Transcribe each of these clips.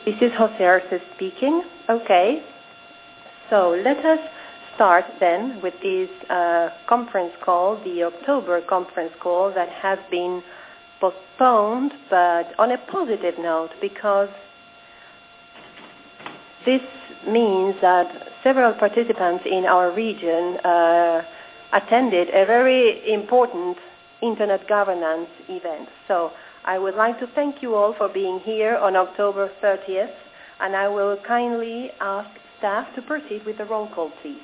This is Jose Arce speaking. Okay. So let us start then with this conference call, the October conference call that has been postponed, but on a positive note, because this means that several participants in our region attended a very important Internet governance event. So I would like to thank you all for being here on October 30th, and I will kindly ask staff to proceed with the roll call, please.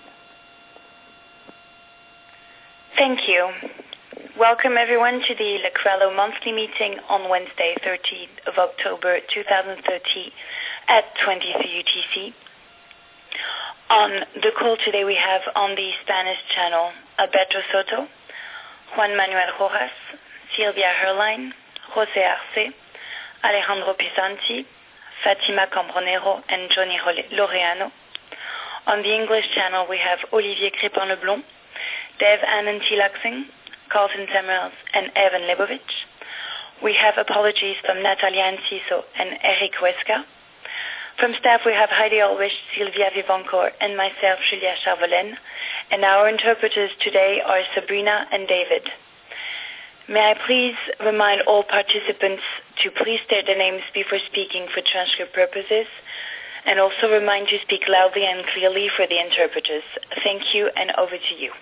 Thank you. Welcome everyone to the Lecrello monthly meeting on Wednesday, 13th of October 2030 at 23 UTC. On the call today we have on the Spanish channel Alberto Soto, Juan Manuel Rojas, Silvia Herline, Jose Arce, Alejandro Pisanti, Fatima Cambronero, and Johnny Loreano. On the English channel we have Olivier Crépin-Leblond, Dev Anand-Tilaksing, Carlton Samuels, and Evan Lebovich. We have apologies from Natalia Enciso and Eric Huesca. From staff we have Heidi Ulrich, Sylvia Vivancourt, and myself, Julia Charvolen. And our interpreters today are Sabrina and David. May I please remind all participants to please state their names before speaking for transcript purposes, and also remind you to speak loudly and clearly for the interpreters. Thank you, and over to you.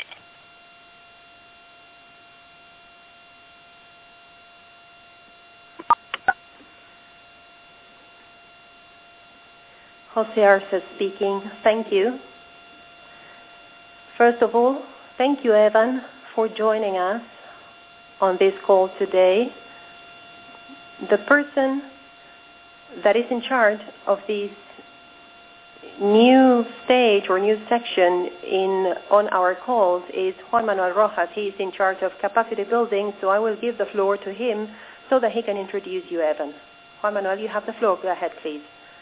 Jose Arce speaking. Thank you. First of all, thank you, Evan, for joining us on this call today. The person that is in charge of this new stage or new section on our calls is Juan Manuel Rojas. He is in charge of capacity building, so I will give the floor to him so that he can introduce you, Evan. Juan Manuel, you have the floor. Go ahead, please.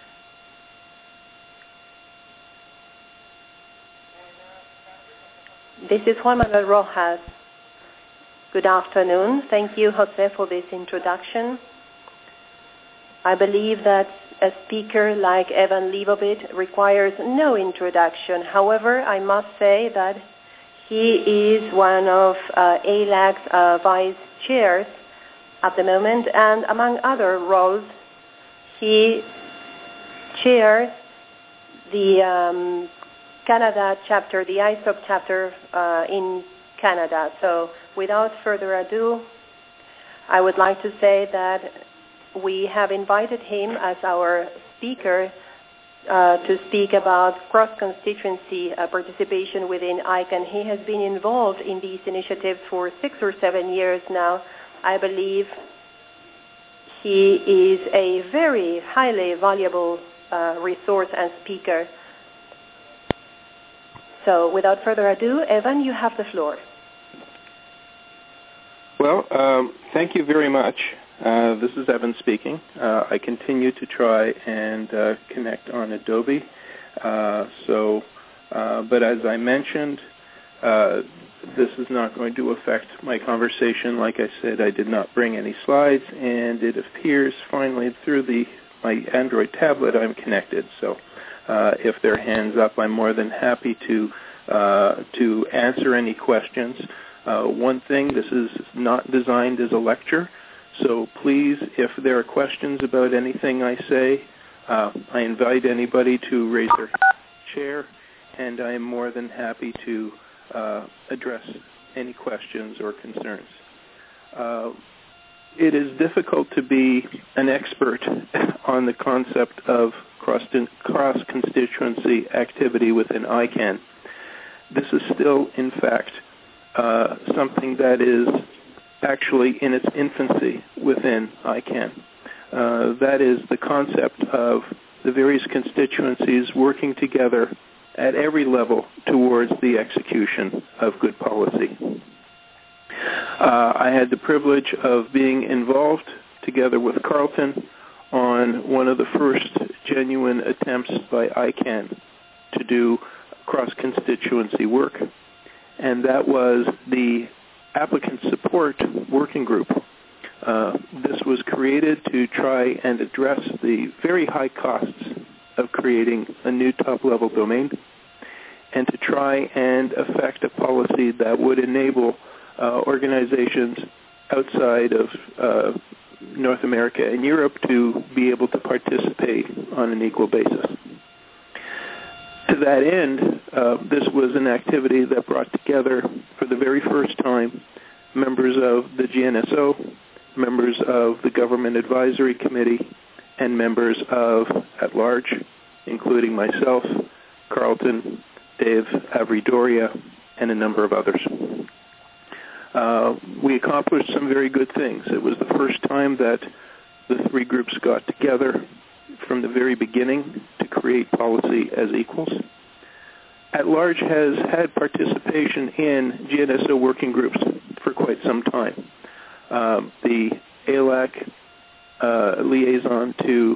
This is Juan Manuel Rojas. Good afternoon. Thank you, Jose, for this introduction. I believe that a speaker like Evan Lebovich requires no introduction. However, I must say that he is one of ALAC's vice chairs at the moment, and among other roles, he chairs the Canada chapter, the ISOC chapter in Canada. So without further ado, I would like to say that we have invited him as our speaker to speak about cross-constituency participation within ICANN. He has been involved in these initiatives for 6 or 7 years now. I believe he is a very highly valuable resource and speaker. So without further ado, Evan, you have the floor. Well, thank you very much. This is Evan speaking. I continue to try and connect on Adobe. But as I mentioned, this is not going to affect my conversation. Like I said, I did not bring any slides, and it appears finally through my Android tablet I'm connected. So if there are hands up, I'm more than happy to answer any questions. One thing, this is not designed as a lecture, so please, if there are questions about anything I say, I invite anybody to raise their chair, and I am more than happy to address any questions or concerns. It is difficult to be an expert on the concept of cross-constituency activity within ICANN. This is still, in fact, something that is actually in its infancy within ICANN. That is the concept of the various constituencies working together at every level towards the execution of good policy. I had the privilege of being involved together with Carlton on one of the first genuine attempts by ICANN to do cross-constituency work, and that was the applicant support working group. This was created to try and address the very high costs of creating a new top-level domain and to try and affect a policy that would enable organizations outside of North America and Europe to be able to participate on an equal basis. To that end, this was an activity that brought together for the very first time members of the GNSO, members of the Government Advisory Committee, and members of At Large, including myself, Carlton, Dave Avridoria, and a number of others. We accomplished some very good things. It was the first time that the three groups got together from the very beginning to create policy as equals. At Large has had participation in GNSO working groups for quite some time. The ALAC liaison to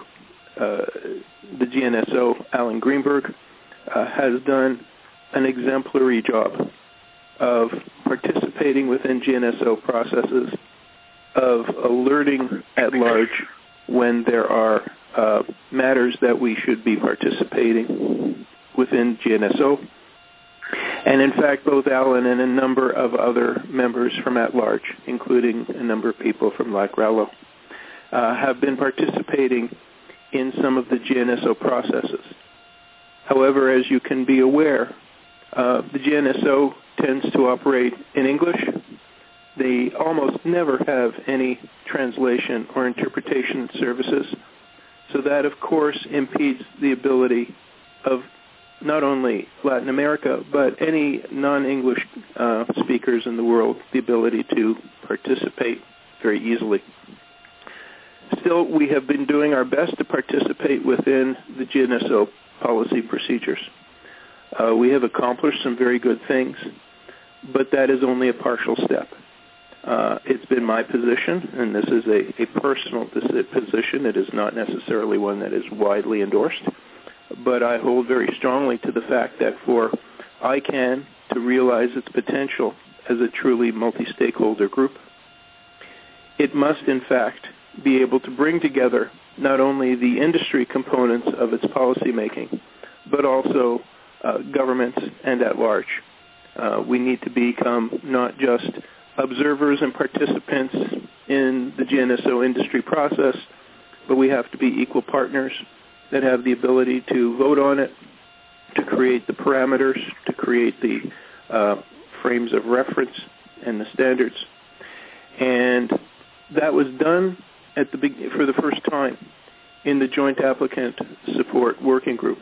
the GNSO, Alan Greenberg, has done an exemplary job of participating within GNSO processes, of alerting At Large when there are matters that we should be participating within GNSO. And in fact, both Alan and a number of other members from At Large, including a number of people from LACRALO, have been participating in some of the GNSO processes. However, as you can be aware, the GNSO tends to operate in English. They almost never have any translation or interpretation services. So that, of course, impedes the ability of not only Latin America, but any non-English speakers in the world, the ability to participate very easily. Still, we have been doing our best to participate within the GNSO policy procedures. We have accomplished some very good things, but that is only a partial step. It's been my position, and this is a personal position. It is not necessarily one that is widely endorsed, but I hold very strongly to the fact that for ICANN to realize its potential as a truly multi-stakeholder group, it must, in fact, be able to bring together not only the industry components of its policymaking, but also governments and At Large. We need to become not just observers and participants in the GNSO industry process, but we have to be equal partners that have the ability to vote on it, to create the parameters, to create the frames of reference and the standards. And that was done for the first time in the Joint Applicant Support Working Group.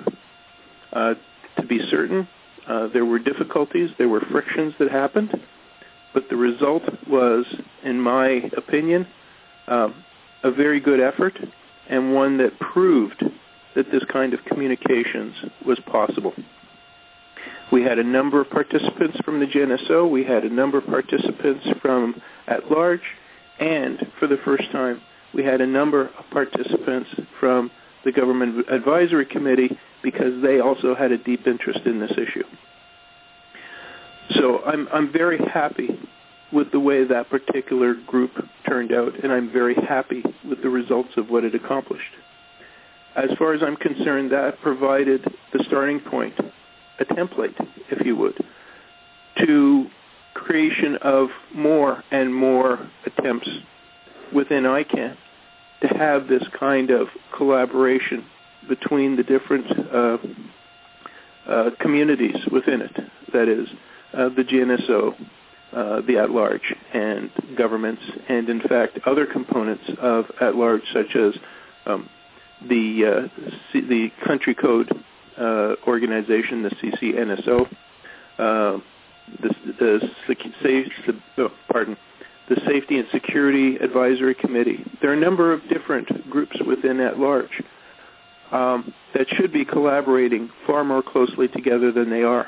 To be certain, there were difficulties, there were frictions that happened, but the result was, in my opinion, a very good effort and one that proved that this kind of communications was possible. We had a number of participants from the GNSO, we had a number of participants from At Large, and for the first time, we had a number of participants from the Government Advisory Committee because they also had a deep interest in this issue. So I'm very happy with the way that particular group turned out, and I'm very happy with the results of what it accomplished. As far as I'm concerned, that provided the starting point, a template, if you would, to creation of more and more attempts within ICANN to have this kind of collaboration between the different communities within it, that is, the GNSO, the At Large, and governments, and in fact other components of At Large, such as the country code organization, the CCNSO, the Safety and Security Advisory Committee. There are a number of different groups within At Large that should be collaborating far more closely together than they are.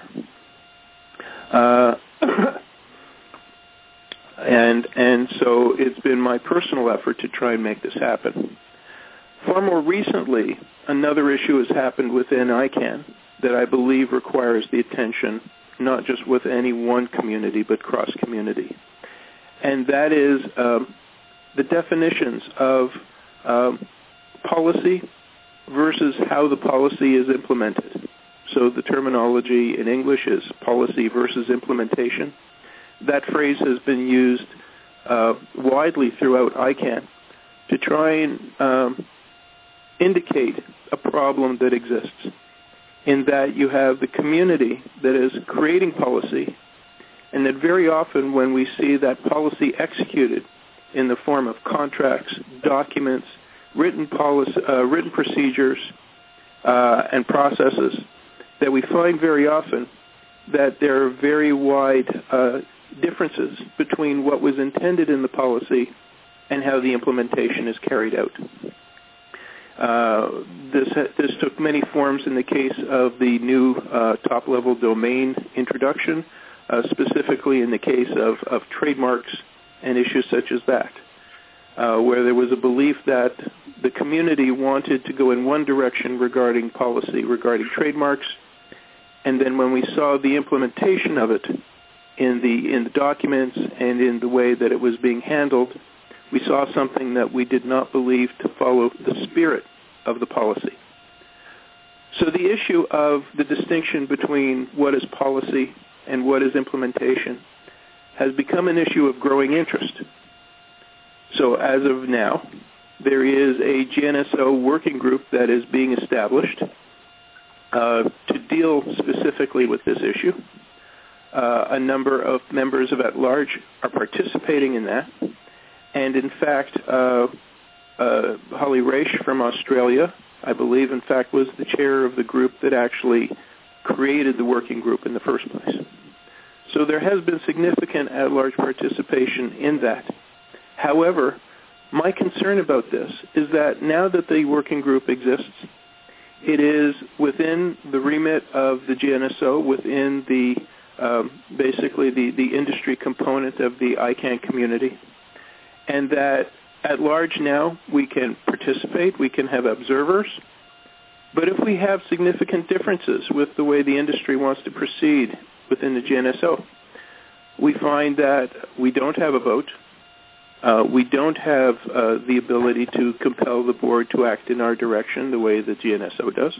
And so it's been my personal effort to try and make this happen. Far more recently, another issue has happened within ICANN that I believe requires the attention not just with any one community, but cross-community. And that is the definitions of policy versus how the policy is implemented. So the terminology in English is policy versus implementation. That phrase has been used widely throughout ICANN to try and indicate a problem that exists, in that you have the community that is creating policy, and that very often when we see that policy executed in the form of contracts, documents, written procedures, and processes, that we find very often that there are very wide differences between what was intended in the policy and how the implementation is carried out. This took many forms in the case of the new top-level domain introduction, specifically in the case of trademarks and issues such as that, where there was a belief that the community wanted to go in one direction regarding policy, regarding trademarks, and then when we saw the implementation of it in the documents and in the way that it was being handled, we saw something that we did not believe to follow the spirit of the policy. So the issue of the distinction between what is policy and what is implementation has become an issue of growing interest. So as of now, there is a GNSO working group that is being established to deal specifically with this issue. A number of members of at-large are participating in that. And in fact, Holly Raish from Australia, I believe, in fact, was the chair of the group that actually created the working group in the first place. So there has been significant at-large participation in that. However, my concern about this is that now that the working group exists, it is within the remit of the GNSO, within the basically the industry component of the ICANN community, and that at large now we can participate, we can have observers, but if we have significant differences with the way the industry wants to proceed within the GNSO, we find that we don't have a vote, we don't have the ability to compel the board to act in our direction the way the GNSO does,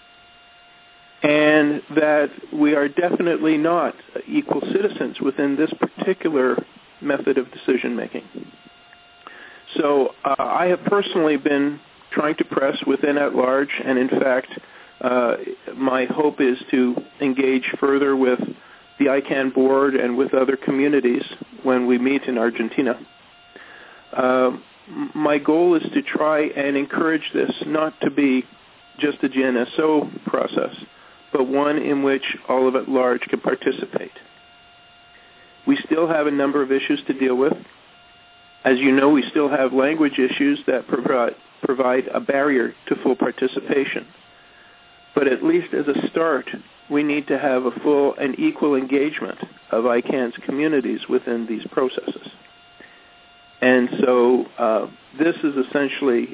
and that we are definitely not equal citizens within this particular method of decision-making. So I have personally been trying to press within at-large, and in fact, my hope is to engage further with the ICANN board and with other communities when we meet in Argentina. My goal is to try and encourage this not to be just a GNSO process, but one in which all of at-large can participate. We still have a number of issues to deal with. As you know, we still have language issues that provide a barrier to full participation. But at least as a start, we need to have a full and equal engagement of ICANN's communities within these processes. And so this is essentially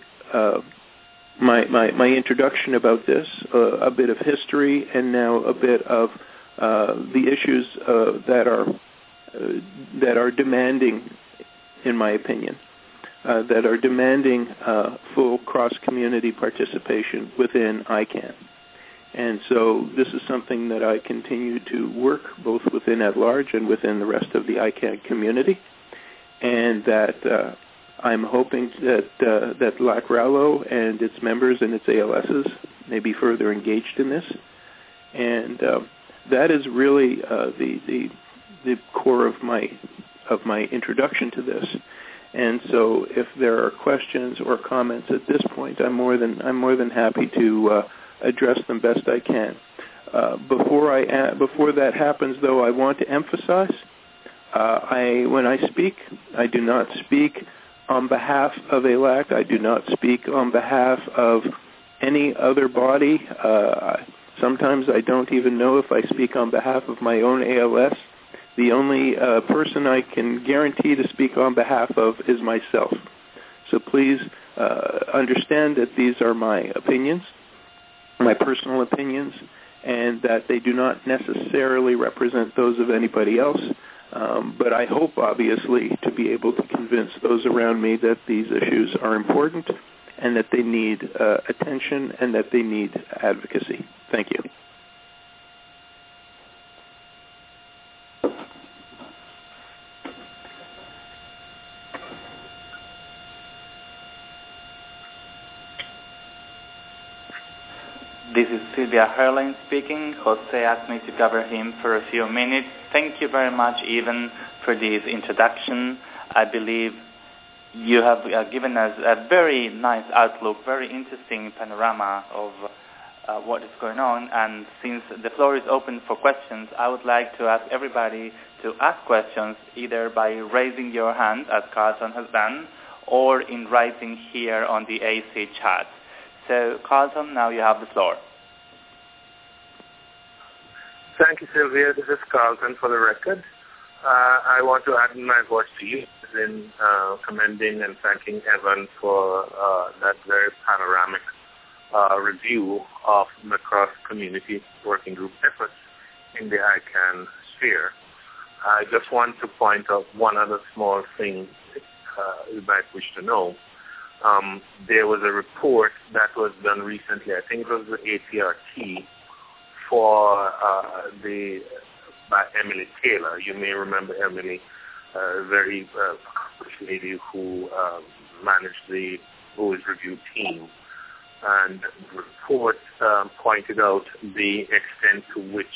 my introduction about this, a bit of history, and now a bit of the issues that are demanding, in my opinion, that are demanding full cross-community participation within ICANN. And so this is something that I continue to work both within at-large and within the rest of the ICANN community, and that I'm hoping that LAC Rallo and its members and its ALSs may be further engaged in this. And that is really the core of my introduction to this. And so, if there are questions or comments at this point, I'm more than happy to address them best I can. Before that happens, though, I want to emphasize, when I speak, I do not speak on behalf of ALAC. I do not speak on behalf of any other body. Sometimes I don't even know if I speak on behalf of my own ALS. The only person I can guarantee to speak on behalf of is myself. So please understand that these are my opinions, my personal opinions, and that they do not necessarily represent those of anybody else. But I hope, obviously, to be able to convince those around me that these issues are important and that they need attention and that they need advocacy. Thank you. This is Sylvia Herlin speaking. Jose asked me to cover him for a few minutes. Thank you very much, Evan, for this introduction. I believe you have given us a very nice outlook, very interesting panorama of what is going on. And since the floor is open for questions, I would like to ask everybody to ask questions either by raising your hand, as Carlton has done, or in writing here on the AC chat. So, Carlton, now you have the floor. Thank you, Sylvia. This is Carlton for the record. I want to add my voice to you in commending and thanking Evan for that very panoramic review of the cross-community working group efforts in the ICANN sphere. I just want to point out one other small thing you might wish to know. There was a report that was done recently, I think it was the ATRT, by Emily Taylor. You may remember Emily, a very accomplished lady who managed the Bowes Review team. And the report pointed out the extent to which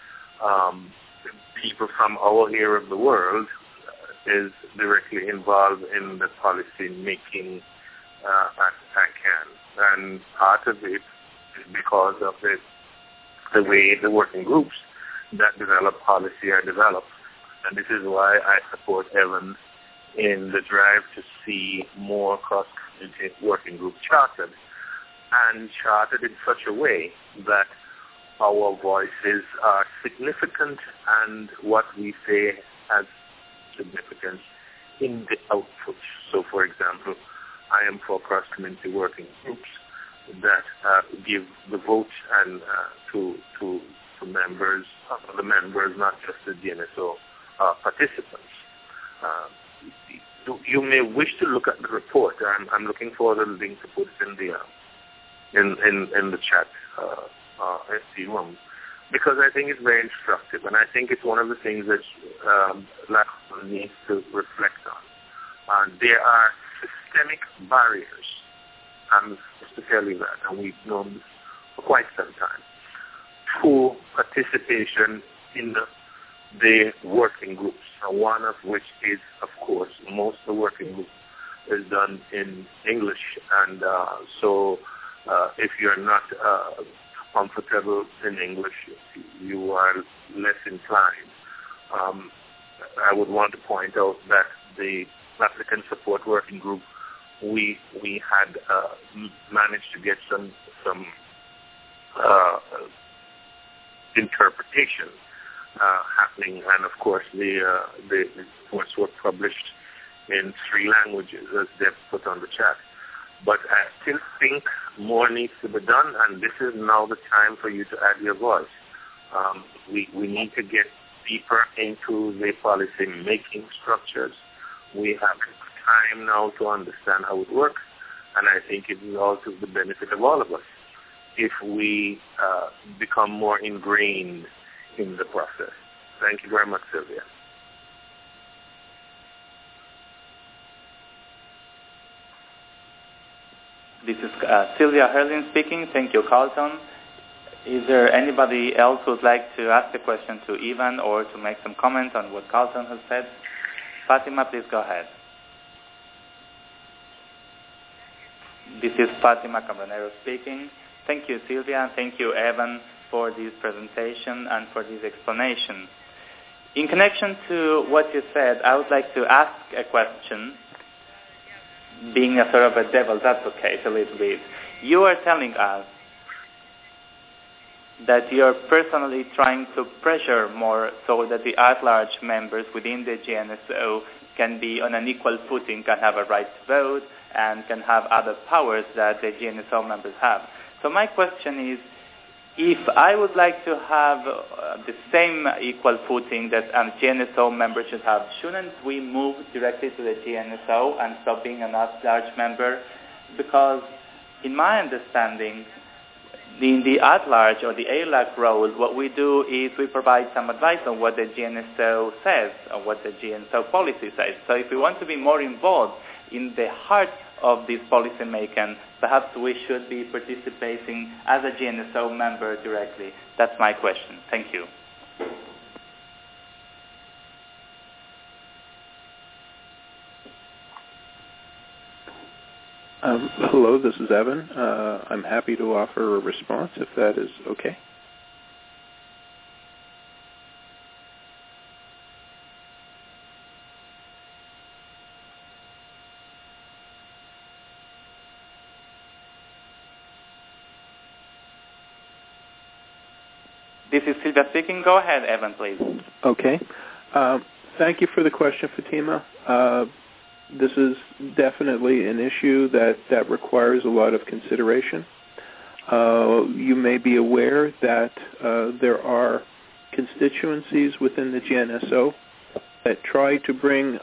people from our area of the world is directly involved in the policy making at ICANN. And part of it is because of the way the working groups that develop policy are developed. And this is why I support Evan in the drive to see more cross-community working group chartered, and chartered in such a way that our voices are significant and what we say has significance in the output. So, for example, I am for cross-community working groups that give the vote and to members, the members, not just the GNSO participants. You may wish to look at the report. I'm looking for the link to put it in the chat SC room, because I think it's very instructive, and I think it's one of the things that LACMA needs to reflect on. There are systemic barriers, I'm supposed to tell you that, and we've known this for quite some time, to participation in the working groups, and one of which is, of course, most of the working group is done in English, and so if you're not comfortable in English, you are less inclined. I would want to point out that the Applicant Support Working Group, we had managed to get some interpretation happening, and of course the reports were published in 3 languages, as they've put on the chat. But I still think more needs to be done, and this is now the time for you to add your voice. We need to get deeper into the policy-making structures. We have time now to understand how it works, and I think it is also the benefit of all of us if we become more ingrained in the process. Thank you very much, Sylvia. This is Sylvia Herlin speaking. Thank you, Carlton. Is there anybody else who would like to ask a question to Ivan or to make some comment on what Carlton has said? Fatima, please go ahead. This is Fatima Cambronero speaking. Thank you, Sylvia, and thank you, Evan, for this presentation and for this explanation. In connection to what you said, I would like to ask a question, being a sort of a devil's advocate a little bit. You are telling us that you're personally trying to pressure more so that the at-large members within the GNSO can be on an equal footing, can have a right to vote, and can have other powers that the GNSO members have. So my question is, if I would like to have the same equal footing that GNSO members should have, shouldn't we move directly to the GNSO and stop being an at-large member? Because in my understanding, in the at-large or the ALAC role, what we do is we provide some advice on what the GNSO says or what the GNSO policy says. So if we want to be more involved in the heart of this policy making, perhaps we should be participating as a GNSO member directly. That's my question. Thank you. Hello, this is Evan. I'm happy to offer a response if that is okay. This is Silvia speaking. Go ahead, Evan, please. Okay. Thank you for the question, Fatima. This is definitely an issue that requires a lot of consideration. You may be aware that there are constituencies within the GNSO that try to bring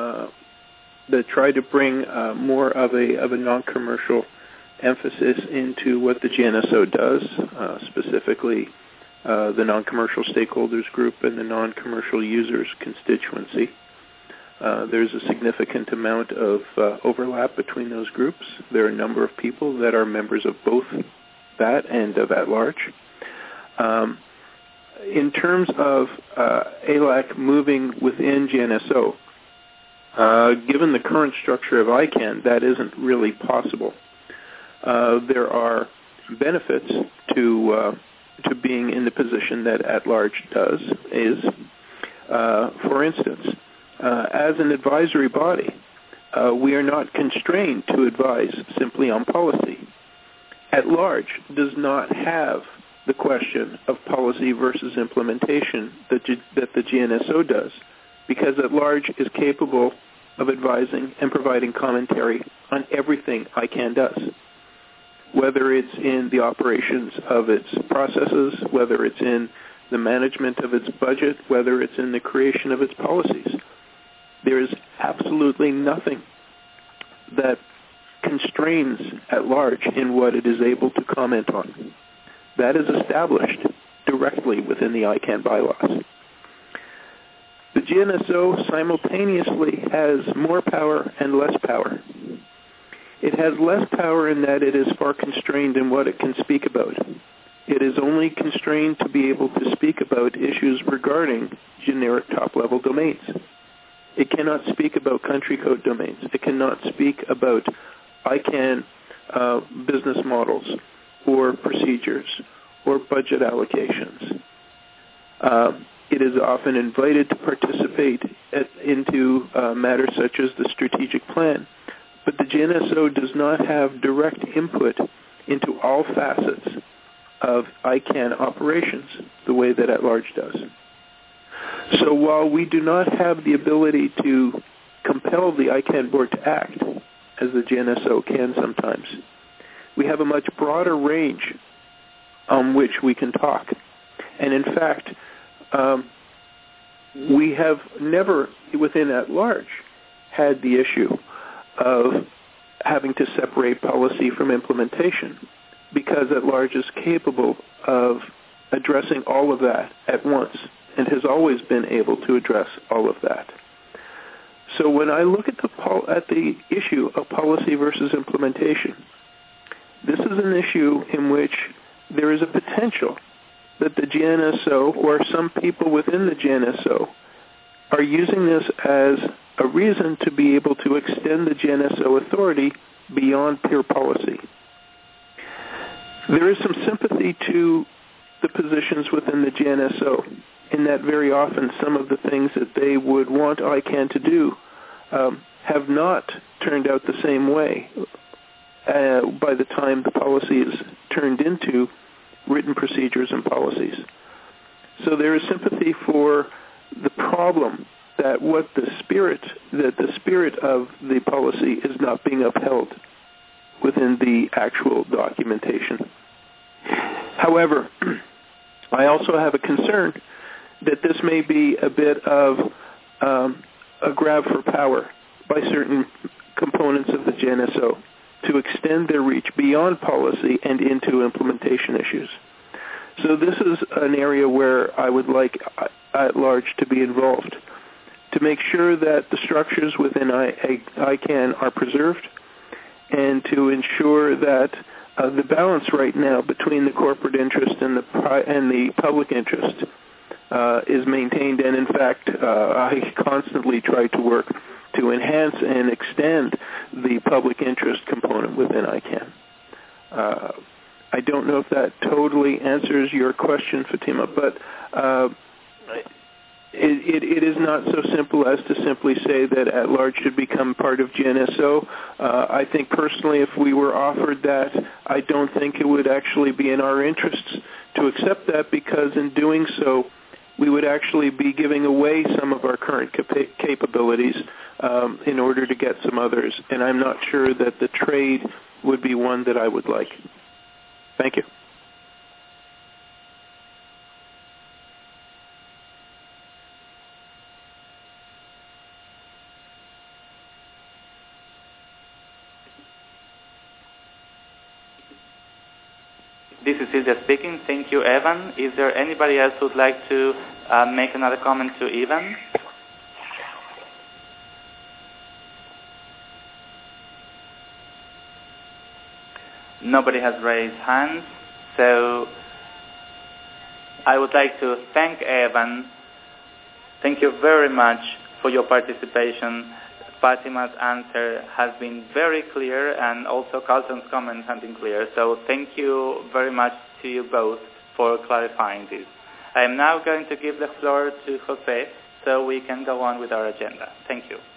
more of a non-commercial emphasis into what the GNSO does, specifically the non-commercial stakeholders group and the non-commercial users constituency. There's a significant amount of overlap between those groups. There are a number of people that are members of both that and of at-large. In terms of ALAC moving within GNSO, given the current structure of ICANN, that isn't really possible. There are benefits to being in the position that at-large is. For instance, as an advisory body, we are not constrained to advise simply on policy. At-large does not have the question of policy versus implementation that the GNSO does, because at-large is capable of advising and providing commentary on everything ICANN does, whether it's in the operations of its processes, whether it's in the management of its budget, whether it's in the creation of its policies. There is absolutely nothing that constrains at-large in what it is able to comment on. That is established directly within the ICANN bylaws. The GNSO simultaneously has more power and less power. It has less power in that it is far constrained in what it can speak about. It is only constrained to be able to speak about issues regarding generic top-level domains. It cannot speak about country code domains. It cannot speak about ICANN business models or procedures or budget allocations. It is often invited to participate into matters such as the strategic plan, but the GNSO does not have direct input into all facets of ICANN operations the way that at-large does. So while we do not have the ability to compel the ICANN board to act, as the GNSO can sometimes, we have a much broader range on which we can talk. And in fact, we have never, within at-large, had the issue of having to separate policy from implementation, because at-large is capable of addressing all of that at once and has always been able to address all of that. So when I look at the issue of policy versus implementation, this is an issue in which there is a potential that the GNSO or some people within the GNSO are using this as a reason to be able to extend the GNSO authority beyond pure policy. There is some sympathy to the positions within the GNSO in that very often some of the things that they would want ICANN to do have not turned out the same way by the time the policy is turned into written procedures and policies. So there is sympathy for the problem that the spirit of the policy is not being upheld within the actual documentation. However, I also have a concern that this may be a bit of a grab for power by certain components of the GNSO to extend their reach beyond policy and into implementation issues. So this is an area where I would like at large to be involved, to make sure that the structures within ICANN are preserved, and to ensure that the balance right now between the corporate interest and the public interest is maintained. And in fact, I constantly try to work to enhance and extend the public interest component within ICANN. I don't know if that totally answers your question, Fatima, but it is not so simple as to simply say that at large should become part of GNSO. I think personally, if we were offered that, I don't think it would actually be in our interests to accept that, because in doing so, we would actually be giving away some of our current capabilities in order to get some others, and I'm not sure that the trade would be one that I would like. Thank you. This is Silvia speaking. Thank you, Evan. Is there anybody else who would like to make another comment to Evan? Nobody has raised hands, so I would like to thank Evan. Thank you very much for your participation. Fatima's answer has been very clear, and also Carlton's comments have been clear. So thank you very much to you both for clarifying this. I am now going to give the floor to Jose so we can go on with our agenda. Thank you.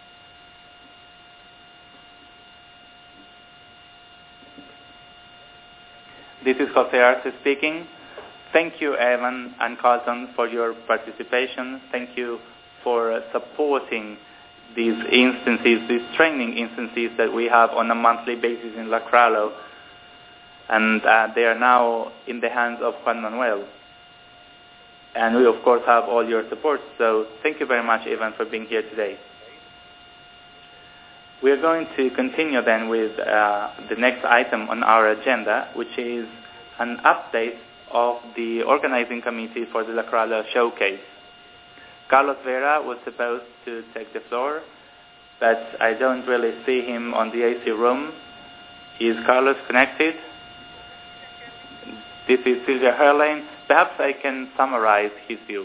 This is Jose Arce speaking. Thank you, Evan and Carlton, for your participation. Thank you for supporting these instances, these training instances that we have on a monthly basis in Lacralo. And they are now in the hands of Juan Manuel. And we, of course, have all your support. So thank you very much, Evan, for being here today. We are going to continue then with the next item on our agenda, which is an update of the organizing committee for the Lacralo Showcase. Carlos Vera was supposed to take the floor, but I don't really see him on the AC room. Is Carlos connected? This is Silvia Herlein. Perhaps I can summarize his view.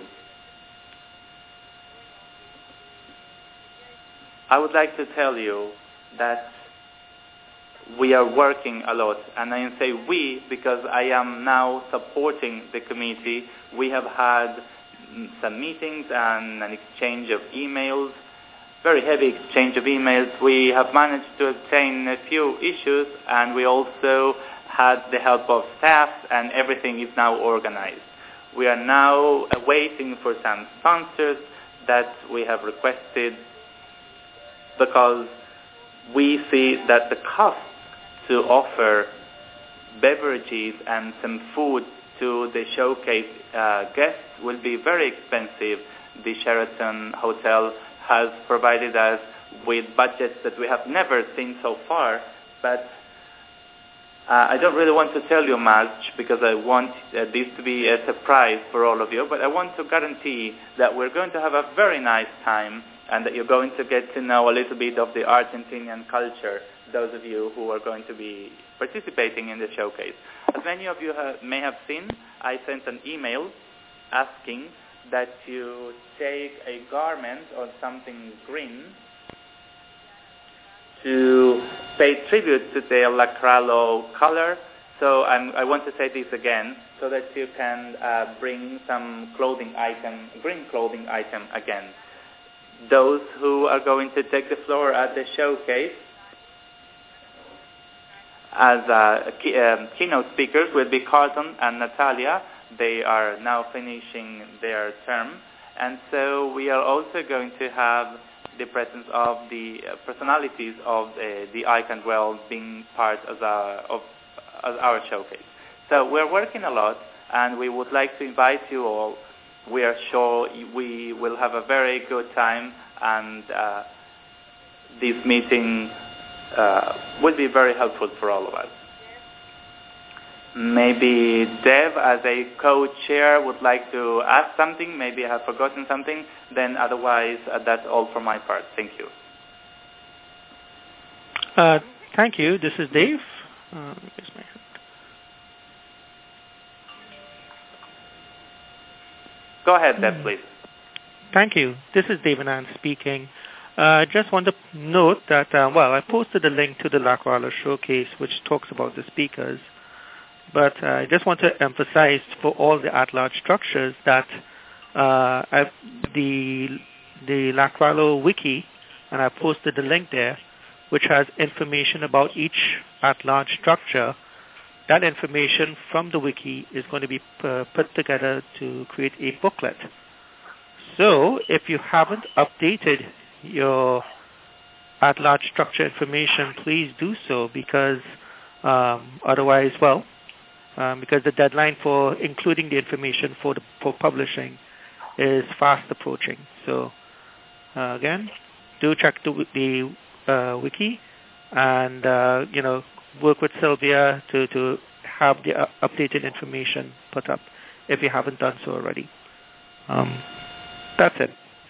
I would like to tell you that we are working a lot, and I say we because I am now supporting the committee. We have had some meetings and an exchange of emails, very heavy exchange of emails. We have managed to obtain a few issues, and we also had the help of staff, and everything is now organized. We are now waiting for some sponsors that we have requested, because we see that the cost to offer beverages and some food to the showcase guests will be very expensive. The Sheraton Hotel has provided us with budgets that we have never seen so far, but I don't really want to tell you much because I want this to be a surprise for all of you, but I want to guarantee that we're going to have a very nice time and that you're going to get to know a little bit of the Argentinian culture, those of you who are going to be participating in the showcase. As many of you may have seen, I sent an email asking that you take a garment or something green to pay tribute to the Lacralo color. So I want to say this again, so that you can bring some clothing item, green clothing item again. Those who are going to take the floor at the showcase as keynote speakers will be Carlton and Natalia. They are now finishing their term. And so we are also going to have the presence of the personalities of the ICANN world being part of our showcase. So we're working a lot, and we would like to invite you all. We are sure we will have a very good time, and this meeting will be very helpful for all of us. Maybe Dev, as a co-chair, would like to ask something. Maybe I have forgotten something. Then otherwise, that's all for my part. Thank you. Thank you. This is Dave. Go ahead, Dev, please. Thank you. This is Dave Anand speaking. I just want to note that, I posted a link to the LACRALO showcase which talks about the speakers. But I just want to emphasize for all the at-large structures that the LACRALO wiki, and I posted the link there, which has information about each at-large structure. That information from the wiki is going to be put together to create a booklet. So if you haven't updated your at-large structure information, please do so, because otherwise, because the deadline for including the information for publishing is fast approaching. So again, do check the wiki, and work with Sylvia to have the updated information put up if you haven't done so already. That's it.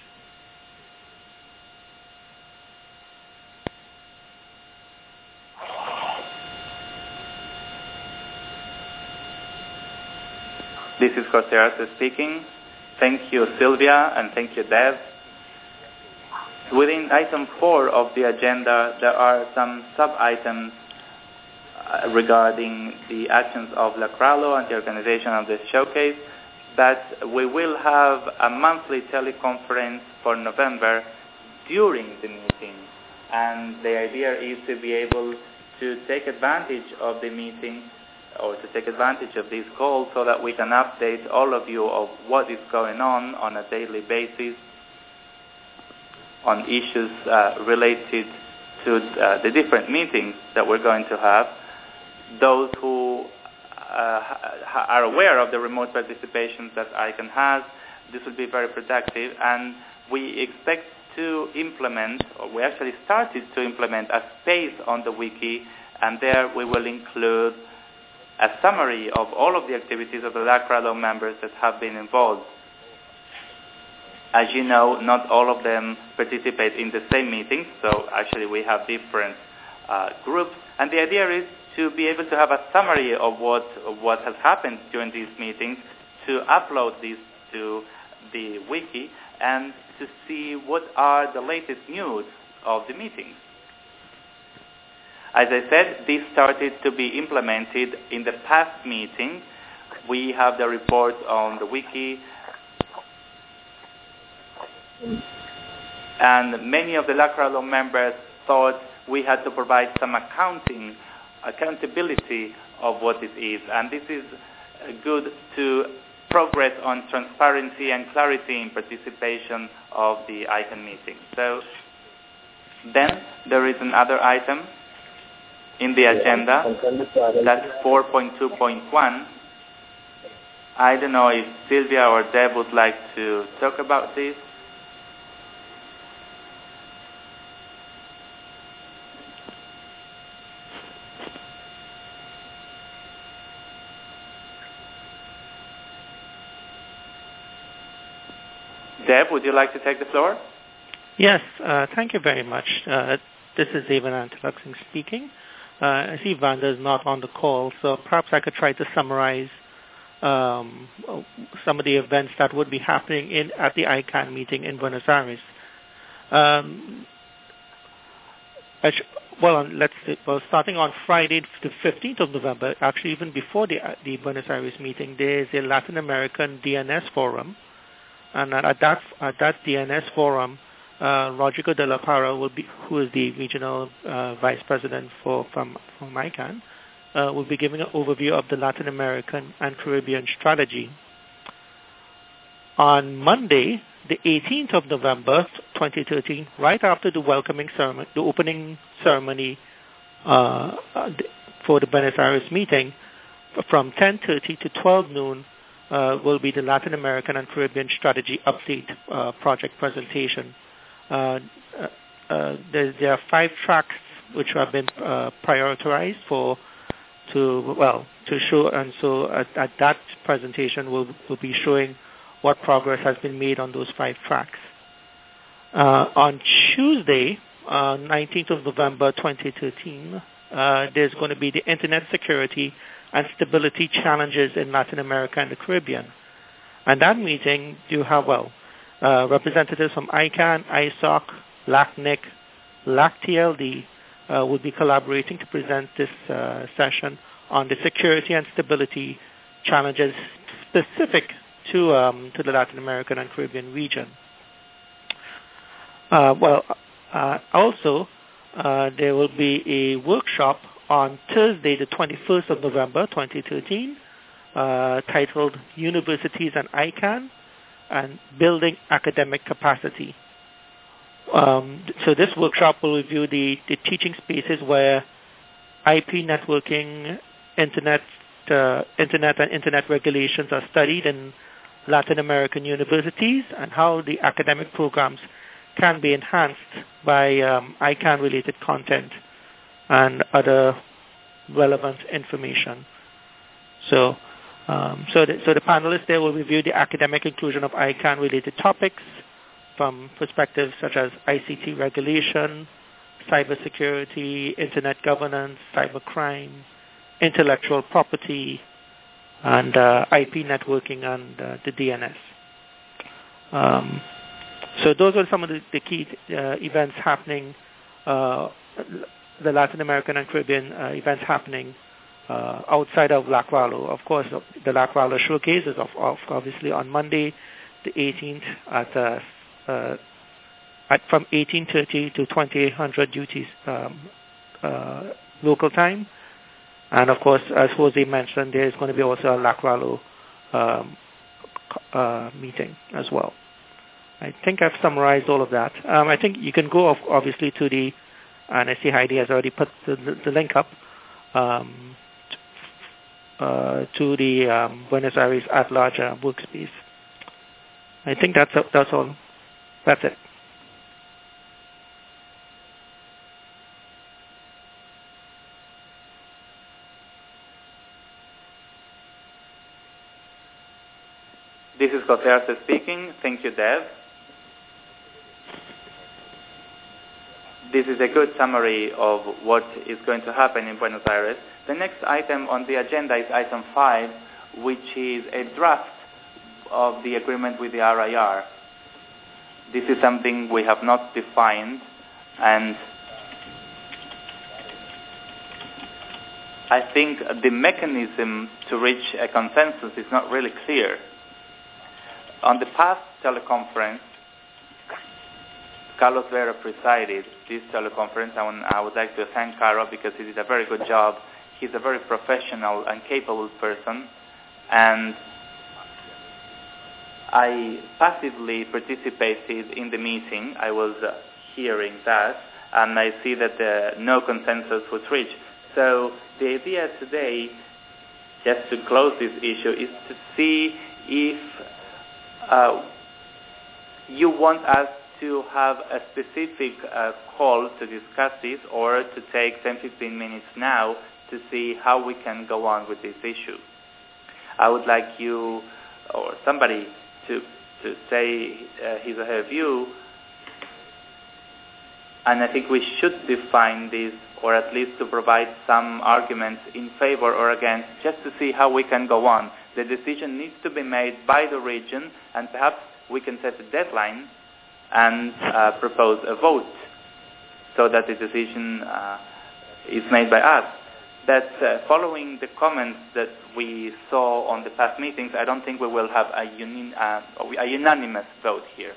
This is Jose Arce speaking. Thank you, Sylvia, and thank you, Dev. Within item 4 of the agenda, there are some sub-items regarding the actions of LACRALO and the organization of this showcase, but we will have a monthly teleconference for November during the meeting. And the idea is to be able to take advantage of the meeting, or to take advantage of this call, so that we can update all of you of what is going on a daily basis on issues related to the different meetings that we're going to have. Those who are aware of the remote participation that ICANN has, this will be very productive, and we expect to implement, or we actually started to implement, a space on the wiki, and there we will include a summary of all of the activities of the LACRALO members that have been involved. As you know, not all of them participate in the same meetings, so actually we have different groups, and the idea is to be able to have a summary of what has happened during these meetings, to upload this to the wiki, and to see what are the latest news of the meetings. As I said, this started to be implemented in the past meeting. We have the report on the wiki, and many of the LACRALO members thought we had to provide some accountability of what it is, and this is good to progress on transparency and clarity in participation of the ICANN meeting. So then there is another item in the agenda, that's 4.2.1. I don't know if Sylvia or Deb would like to talk about this. Deb, would you like to take the floor? Yes, thank you very much. This is Evan Antiluxing speaking. I see Vanda is not on the call, so perhaps I could try to summarize some of the events that would be happening at the ICANN meeting in Buenos Aires. Starting on Friday, the 15th of November, actually even before the Buenos Aires meeting, there is a Latin American DNS forum. And at that DNS forum, Rodrigo de la Parra who is the regional vice president from ICANN, will be giving an overview of the Latin American and Caribbean strategy. On Monday, the 18th of November, 2013, right after the welcoming ceremony, the opening ceremony for the Buenos Aires meeting, from 10:30 to 12 noon will be the Latin American and Caribbean Strategy Update project presentation. There are 5 tracks which have been prioritized to show, and so at that presentation we'll be showing what progress has been made on those 5 tracks. On Tuesday, 19th of November 2013, there's going to be the Internet Security and Stability Challenges in Latin America and the Caribbean. And that meeting, you have, representatives from ICANN, ISOC, LACNIC, LACTLD will be collaborating to present this session on the security and stability challenges specific to the Latin American and Caribbean region. Also, there will be a workshop on Thursday, the 21st of November, 2013, titled Universities and ICANN and Building Academic Capacity. So this workshop will review the teaching spaces where IP networking, internet and internet regulations are studied in Latin American universities and how the academic programs can be enhanced by ICANN-related content and other relevant information. So the panelists there will review the academic inclusion of ICANN-related topics from perspectives such as ICT regulation, cybersecurity, internet governance, cybercrime, intellectual property, and IP networking and the DNS. So those are some of the key events happening, the Latin American and Caribbean events happening outside of LACRALO. Of course, the LACRALO showcase is obviously on Monday, the 18th from 18:30 to 2800 UTC local time. And of course, as Jose mentioned, there is going to be also a LACRALO meeting as well. I think I've summarized all of that. I think you can go obviously to the, and I see Heidi has already put the link up to the Buenos Aires at Large workspace. I think that's all. That's it. This is Jose Arce speaking. Thank you, Dev. This is a good summary of what is going to happen in Buenos Aires. The next item on the agenda is item 5, which is a draft of the agreement with the RIR. This is something we have not defined, and I think the mechanism to reach a consensus is not really clear. On the past teleconference, Carlos Vera presided this teleconference, and I would like to thank Carlos because he did a very good job. He's a very professional and capable person, and I passively participated in the meeting. I was hearing that, and I see that no consensus was reached. So the idea today, just to close this issue, is to see if you want us to have a specific call to discuss this, or to take 10-15 minutes now to see how we can go on with this issue. I would like you or somebody to say his or her view, and I think we should define this, or at least to provide some arguments in favor or against, just to see how we can go on. The decision needs to be made by the region, and perhaps we can set a deadline and propose a vote so that the decision is made by us. But following the comments that we saw on the past meetings, I don't think we will have a unanimous vote here.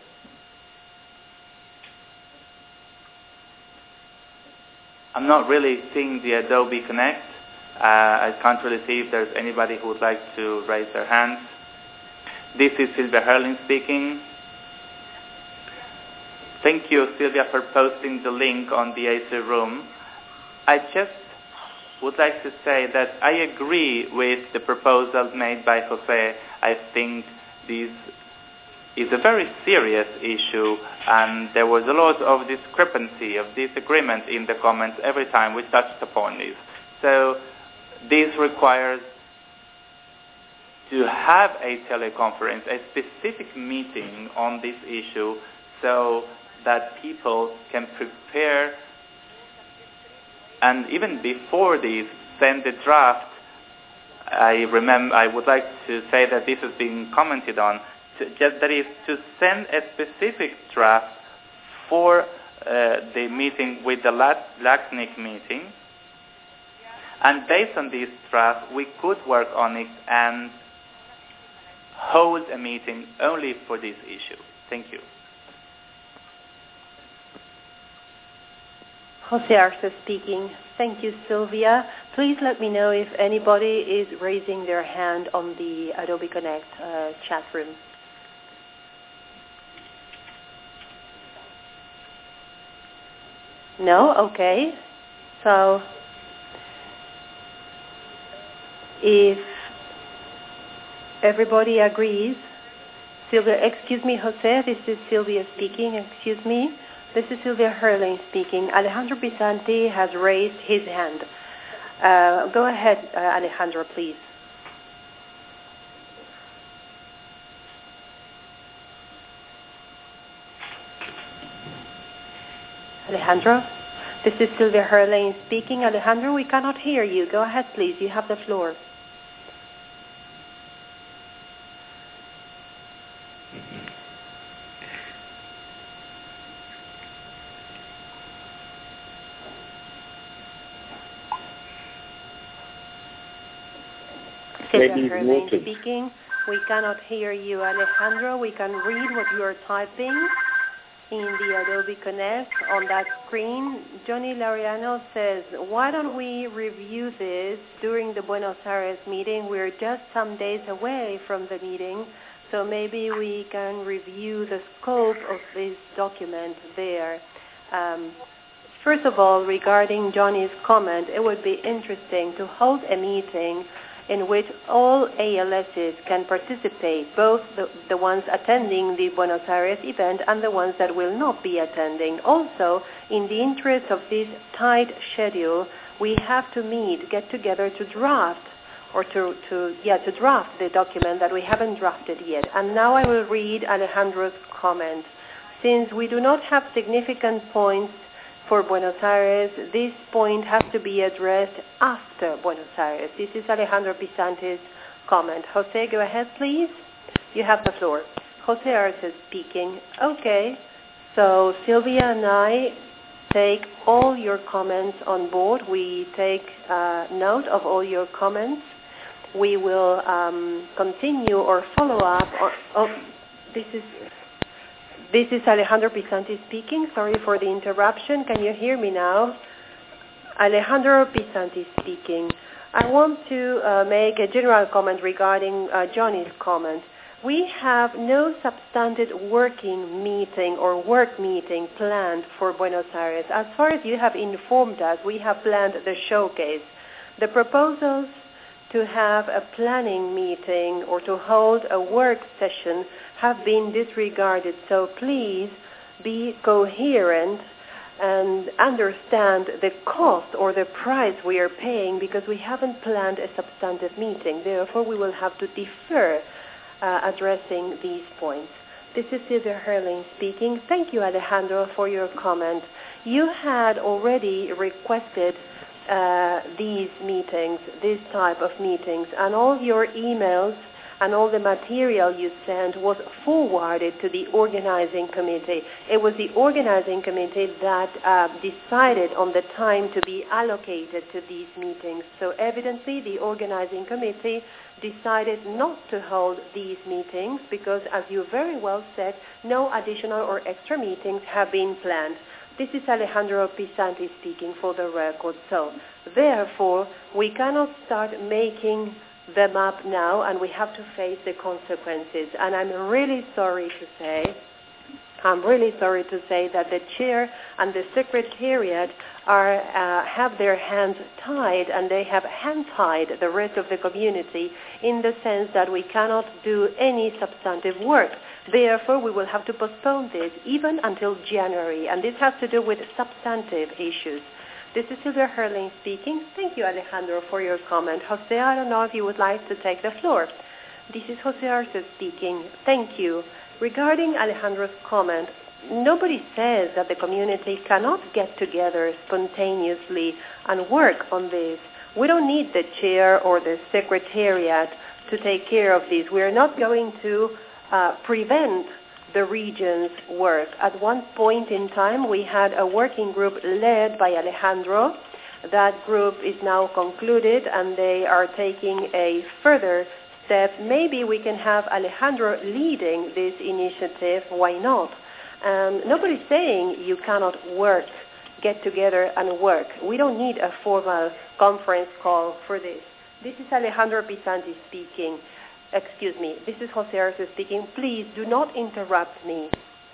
I'm not really seeing the Adobe Connect. I can't really see if there's anybody who would like to raise their hand. This is Sylvia Herling speaking. Thank you, Sylvia, for posting the link on the AC room. I just would like to say that I agree with the proposals made by Jose. I think this is a very serious issue, and there was a lot of discrepancy, of disagreement in the comments every time we touched upon this. So this requires to have a teleconference, a specific meeting on this issue, so that people can prepare, and even before this, send the draft. I would like to say that this has been commented on, that is to send a specific draft for the meeting with the LACNIC meeting, and based on this draft we could work on it and hold a meeting only for this issue. Thank you. Jose Arce speaking. Thank you, Sylvia. Please let me know if anybody is raising their hand on the Adobe Connect chat room. No? Okay. So if everybody agrees, Sylvia, excuse me, Jose, this is Sylvia speaking, excuse me. This is Sylvia Herling speaking. Alejandro Pisanti has raised his hand. Go ahead, Alejandro, please. Alejandro, this is Sylvia Herling speaking. Alejandro, we cannot hear you. Go ahead, please. You have the floor. Sylvia Herling speaking. We cannot hear you, Alejandro. We can read what you are typing in the Adobe Connect on that screen. Johnny Laureano says, why don't we review this during the Buenos Aires meeting? We're just some days away from the meeting, so maybe we can review the scope of this document there. First of all, regarding Johnny's comment, it would be interesting to hold a meeting in which all ALSs can participate, both the ones attending the Buenos Aires event and the ones that will not be attending. Also, in the interest of this tight schedule, we have to get together to draft, or to draft the document that we haven't drafted yet. And now I will read Alejandro's comment. Since we do not have significant points for Buenos Aires, this point has to be addressed after Buenos Aires. This is Alejandro Pisanti's comment. Jose, go ahead, please. You have the floor. Jose Arce speaking. Okay, so Sylvia and I take all your comments on board. We take note of all your comments. We will continue or follow up. This is Alejandro Pisanti speaking. Sorry for the interruption. Can you hear me now? Alejandro Pisanti speaking. I want to make a general comment regarding Johnny's comment. We have no substantive working meeting or work meeting planned for Buenos Aires. As far as you have informed us, we have planned the showcase. The proposals to have a planning meeting or to hold a work session have been disregarded. So please be coherent and understand the cost or the price we are paying, because we haven't planned a substantive meeting. Therefore, we will have to defer addressing these points. This is Sylvia Herling speaking. Thank you, Alejandro, for your comment. You had already requested these meetings, this type of meetings, and all your emails and all the material you sent was forwarded to the organizing committee. It was the organizing committee that decided on the time to be allocated to these meetings. So evidently the organizing committee decided not to hold these meetings because, as you very well said, no additional or extra meetings have been planned. This is Alejandro Pisanti speaking for the record. So therefore, we cannot start making them up now, and we have to face the consequences. And I'm really sorry to say I'm really sorry to say that the chair and the secretariat have their hands tied, and they have hand-tied the rest of the community in the sense that we cannot do any substantive work. Therefore, we will have to postpone this even until January, and this has to do with substantive issues. This is Silvia Herling speaking. Thank you, Alejandro, for your comment. Jose, I don't know if you would like to take the floor. This is Jose Arce speaking. Thank you. Regarding Alejandro's comment, nobody says that the community cannot get together spontaneously and work on this. We don't need the chair or the secretariat to take care of this. We are not going to prevent the region's work. At one point in time, we had a working group led by Alejandro. That group is now concluded, and they are taking a further step. Maybe we can have Alejandro leading this initiative. Why not? Nobody's saying you cannot get together and work. We don't need a formal conference call for this. This is Alejandro Pisanti speaking. Excuse me, this is Jose Arce speaking. Please do not interrupt me.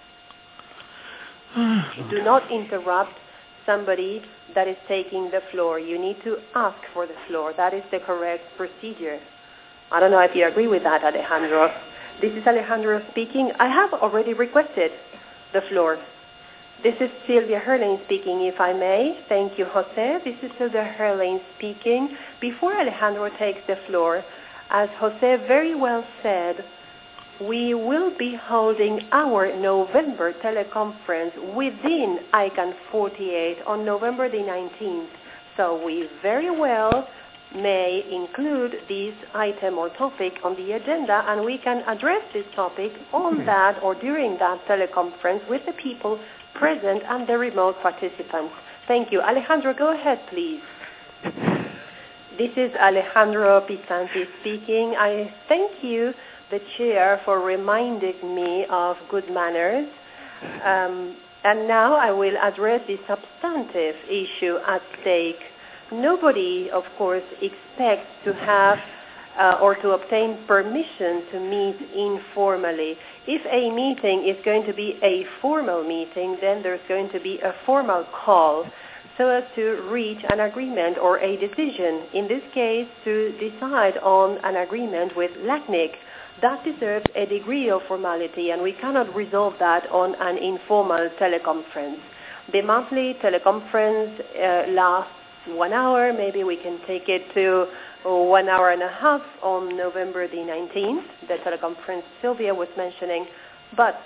Do not interrupt somebody that is taking the floor. You need to ask for the floor. That is the correct procedure. I don't know if you agree with that, Alejandro. This is Alejandro speaking. I have already requested the floor. This is Silvia Herling speaking, if I may. Thank you, Jose. This is Silvia Herling speaking. Before Alejandro takes the floor, as Jose very well said, we will be holding our November teleconference within ICANN 48 on November the 19th. So we very well may include this item or topic on the agenda, and we can address this topic on that or during that teleconference with the people present and the remote participants. Thank you. Alejandro, go ahead, please. This is Alejandro Pisanti speaking. I thank you, the chair, for reminding me of good manners. And now I will address the substantive issue at stake. Nobody, of course, expects to have or to obtain permission to meet informally. If a meeting is going to be a formal meeting, then there's going to be a formal call so as to reach an agreement or a decision, in this case to decide on an agreement with LACNIC. That deserves a degree of formality, and we cannot resolve that on an informal teleconference. The monthly teleconference lasts 1 hour. Maybe we can take it to 1 hour and a half on November the 19th, the teleconference Sylvia was mentioning. But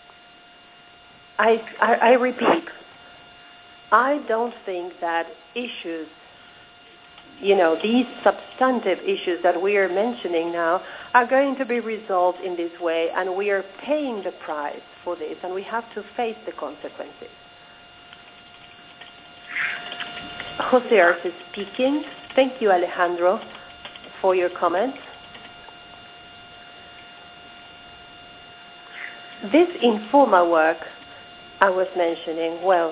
I repeat, I don't think that issues, these substantive issues that we are mentioning now are going to be resolved in this way, and we are paying the price for this, and we have to face the consequences. Jose Arce is speaking. Thank you, Alejandro, for your comments. This informal work I was mentioning, well,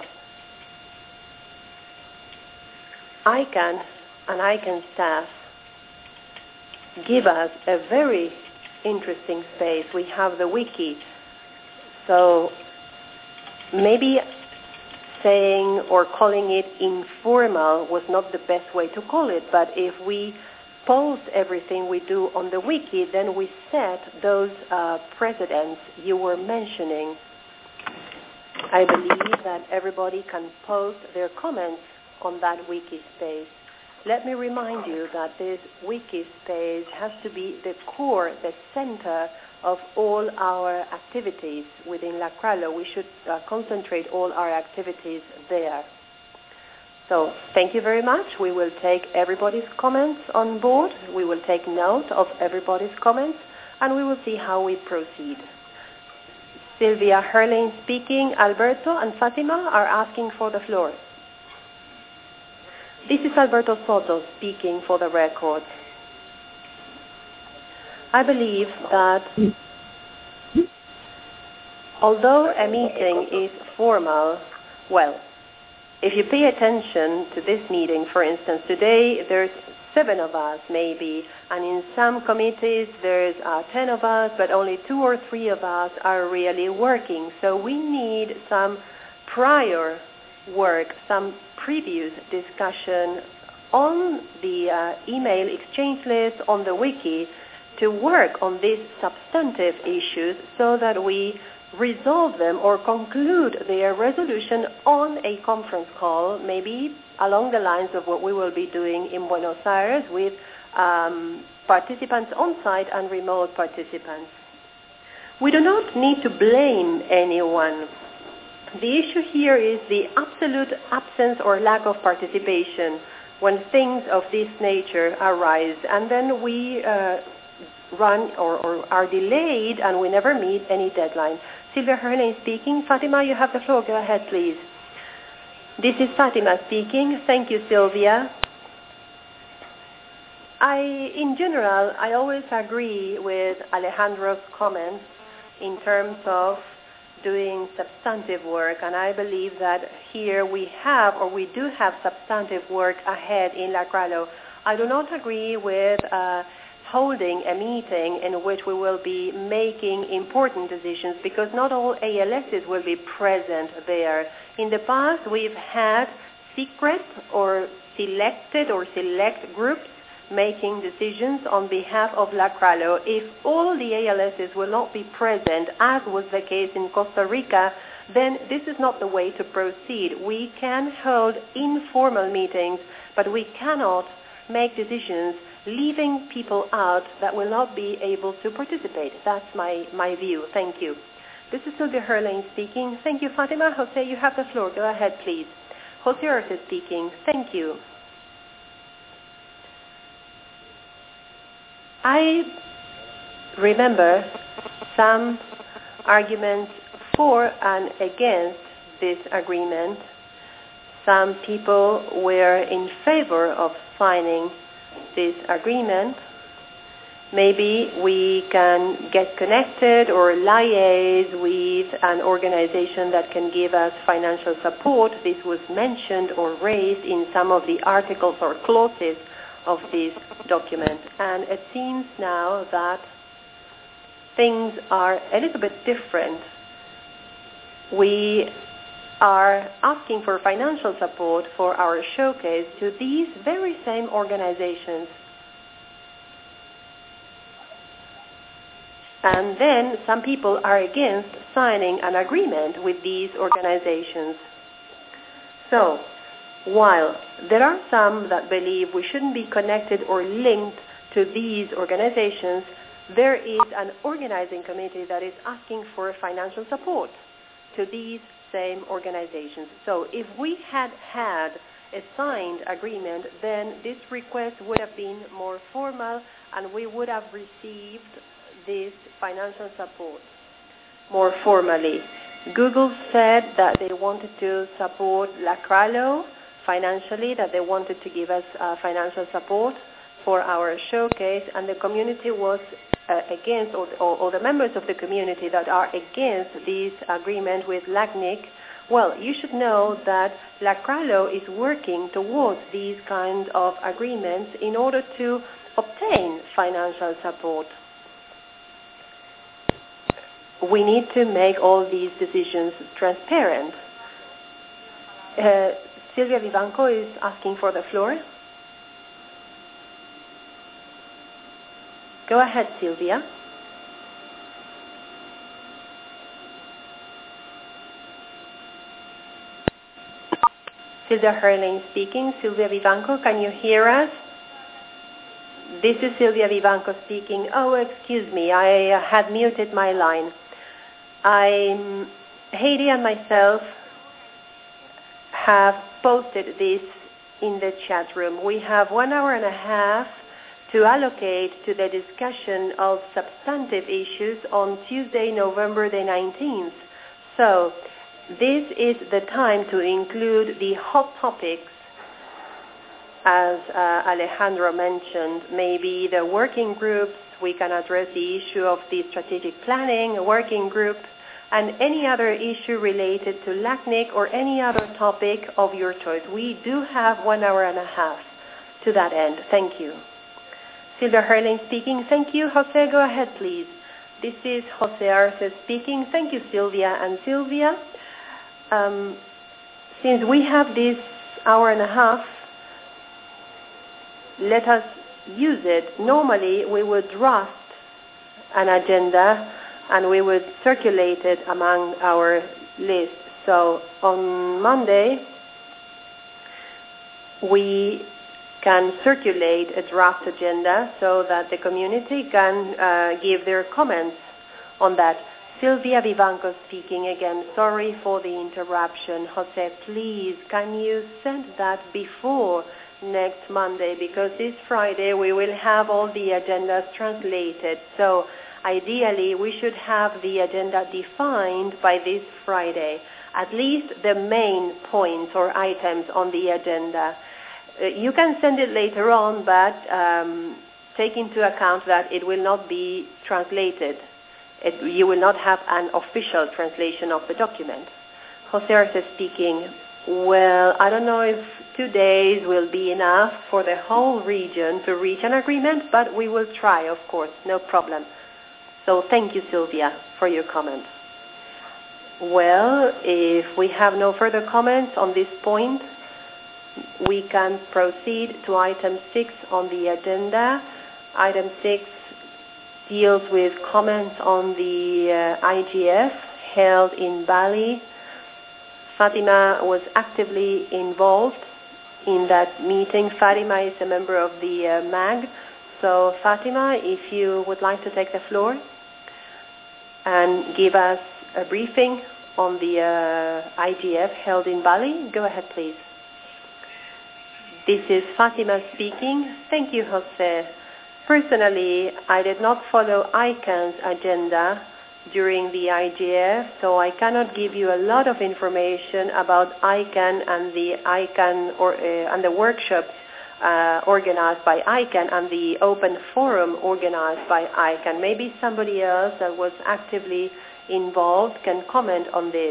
ICANN and ICANN staff give us a very interesting space. We have the wiki. So maybe saying or calling it informal was not the best way to call it, but if we post everything we do on the wiki, then we set those precedents you were mentioning. I believe that everybody can post their comments on that wiki space. Let me remind you that this wiki space has to be the core, the center of all our activities within Lacralo. We should concentrate all our activities there. So thank you very much. We will take everybody's comments on board. We will take note of everybody's comments, and we will see how we proceed. Silvia Herling speaking. Alberto and Fatima are asking for the floor. This is Alberto Soto speaking for the record. I believe that although a meeting is formal, well, if you pay attention to this meeting, for instance, today there's 7 of us maybe, and in some committees there's 10 of us, but only 2 or 3 of us are really working. So we need some prior work, some previous discussion on the email exchange list, on the wiki, to work on these substantive issues so that we resolve them or conclude their resolution on a conference call, maybe along the lines of what we will be doing in Buenos Aires with participants on site and remote participants. We do not need to blame anyone. The issue here is the absolute absence or lack of participation when things of this nature arise, and then we run or are delayed and we never meet any deadline. Sylvia Herlein speaking. Fatima, you have the floor. Go ahead, please. This is Fatima speaking. Thank you, Sylvia. In general, I always agree with Alejandro's comments in terms of doing substantive work, and I believe that here we do have substantive work ahead in Lacralo. I do not agree with holding a meeting in which we will be making important decisions, because not all ALSs will be present there. In the past, we've had secret or selected or select groups making decisions on behalf of Lacralo. If all the ALSs will not be present, as was the case in Costa Rica, then this is not the way to proceed. We can hold informal meetings, but we cannot make decisions leaving people out that will not be able to participate. That's my view. Thank you. This is Sylvia Herlein speaking. Thank you, Fatima. Jose, you have the floor. Go ahead, please. Jose Arce speaking. Thank you. I remember some arguments for and against this agreement. Some people were in favor of signing this agreement. Maybe we can get connected or liaise with an organization that can give us financial support. This was mentioned or raised in some of the articles or clauses of this document. And it seems now that things are a little bit different. We are asking for financial support for our showcase to these very same organizations. And then some people are against signing an agreement with these organizations. So, while there are some that believe we shouldn't be connected or linked to these organizations, there is an organizing committee that is asking for financial support to these same organizations. So if we had had a signed agreement, then this request would have been more formal and we would have received this financial support more formally. Google said that they wanted to support Lacralo financially, that they wanted to give us financial support for our showcase, and the community was against, or the members of the community that are against this agreement with LACNIC. Well, you should know that Lacralo is working towards these kind of agreements in order to obtain financial support. We need to make all these decisions transparent. Silvia Vivanco is asking for the floor. Go ahead, Silvia. Sylvia Herlein speaking. Sylvia Vivanco, can you hear us? This is Sylvia Vivanco speaking. Oh, excuse me, I had muted my line. Heidi and myself have posted this in the chat room. We have 1 hour and a half to allocate to the discussion of substantive issues on Tuesday, November the 19th. So this is the time to include the hot topics, as Alejandro mentioned. Maybe the working groups, we can address the issue of the strategic planning, working group, and any other issue related to LACNIC or any other topic of your choice. We do have 1 hour and a half. to that end. Thank you. Sylvia Herling speaking. Thank you. Jose, go ahead, please. This is Jose Arce speaking. Thank you, Sylvia and Sylvia. Since we have this hour and a half, let us use it. Normally, we would draft an agenda and we would circulate it among our list. So on Monday, we can circulate a draft agenda so that the community can give their comments on that. Sylvia Vivanco speaking again. Sorry for the interruption. Jose, please, can you send that before next Monday? Because this Friday we will have all the agendas translated. So ideally we should have the agenda defined by this Friday. At least the main points or items on the agenda. You can send it later on, but take into account that it will not be translated. You will not have an official translation of the document. Jose Arce speaking. Well, I don't know if 2 days will be enough for the whole region to reach an agreement, but we will try, of course, no problem. So thank you, Sylvia, for your comment. Well, if we have no further comments on this point, we can proceed to item 6 on the agenda. Item 6 deals with comments on the IGF held in Bali. Fatima was actively involved in that meeting. Fatima is a member of the MAG. So Fatima, if you would like to take the floor and give us a briefing on the IGF held in Bali, go ahead, please. This is Fatima speaking. Thank you, Jose. Personally, I did not follow ICANN's agenda during the IGF, so I cannot give you a lot of information about ICANN and the ICANN and the workshops organized by ICANN and the open forum organized by ICANN. Maybe somebody else that was actively involved can comment on this.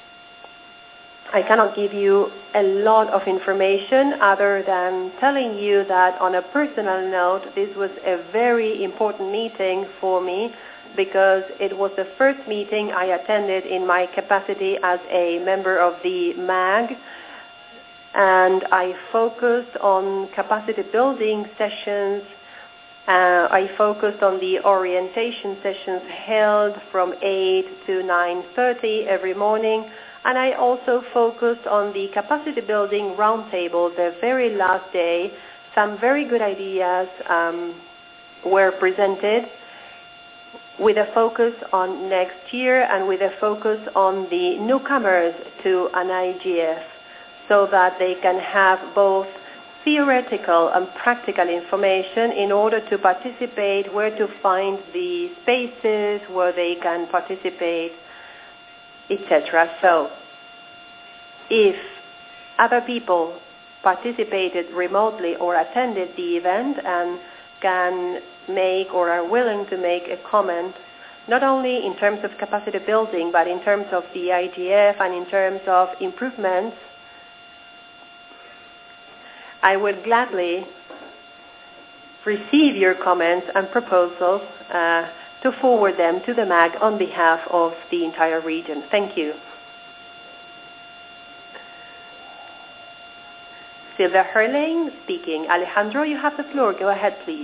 I cannot give you a lot of information other than telling you that on a personal note, this was a very important meeting for me because it was the first meeting I attended in my capacity as a member of the MAG, and I focused on capacity building sessions. I focused on the orientation sessions held from 8 to 9:30 every morning. And I also focused on the capacity building roundtable the very last day. Some very good ideas were presented with a focus on next year and with a focus on the newcomers to an IGF so that they can have both theoretical and practical information in order to participate, where to find the spaces where they can participate, etc. So if other people participated remotely or attended the event and can make or are willing to make a comment, not only in terms of capacity building, but in terms of the IGF and in terms of improvements, I would gladly receive your comments and proposals to forward them to the MAG on behalf of the entire region. Thank you. Sylvia Herling speaking. Alejandro, you have the floor. Go ahead, please.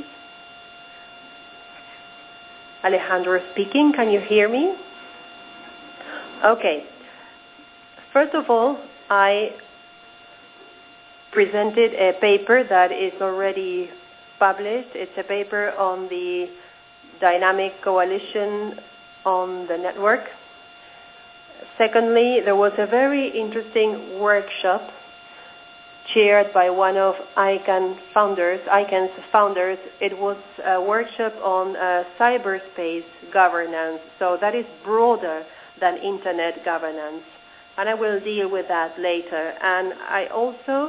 Alejandro speaking. Can you hear me? Okay. First of all, I presented a paper that is already published. It's a paper on the dynamic coalition on the network. Secondly, there was a very interesting workshop chaired by one of ICANN's founders. It was a workshop on cyberspace governance, so that is broader than internet governance. And I will deal with that later. And I also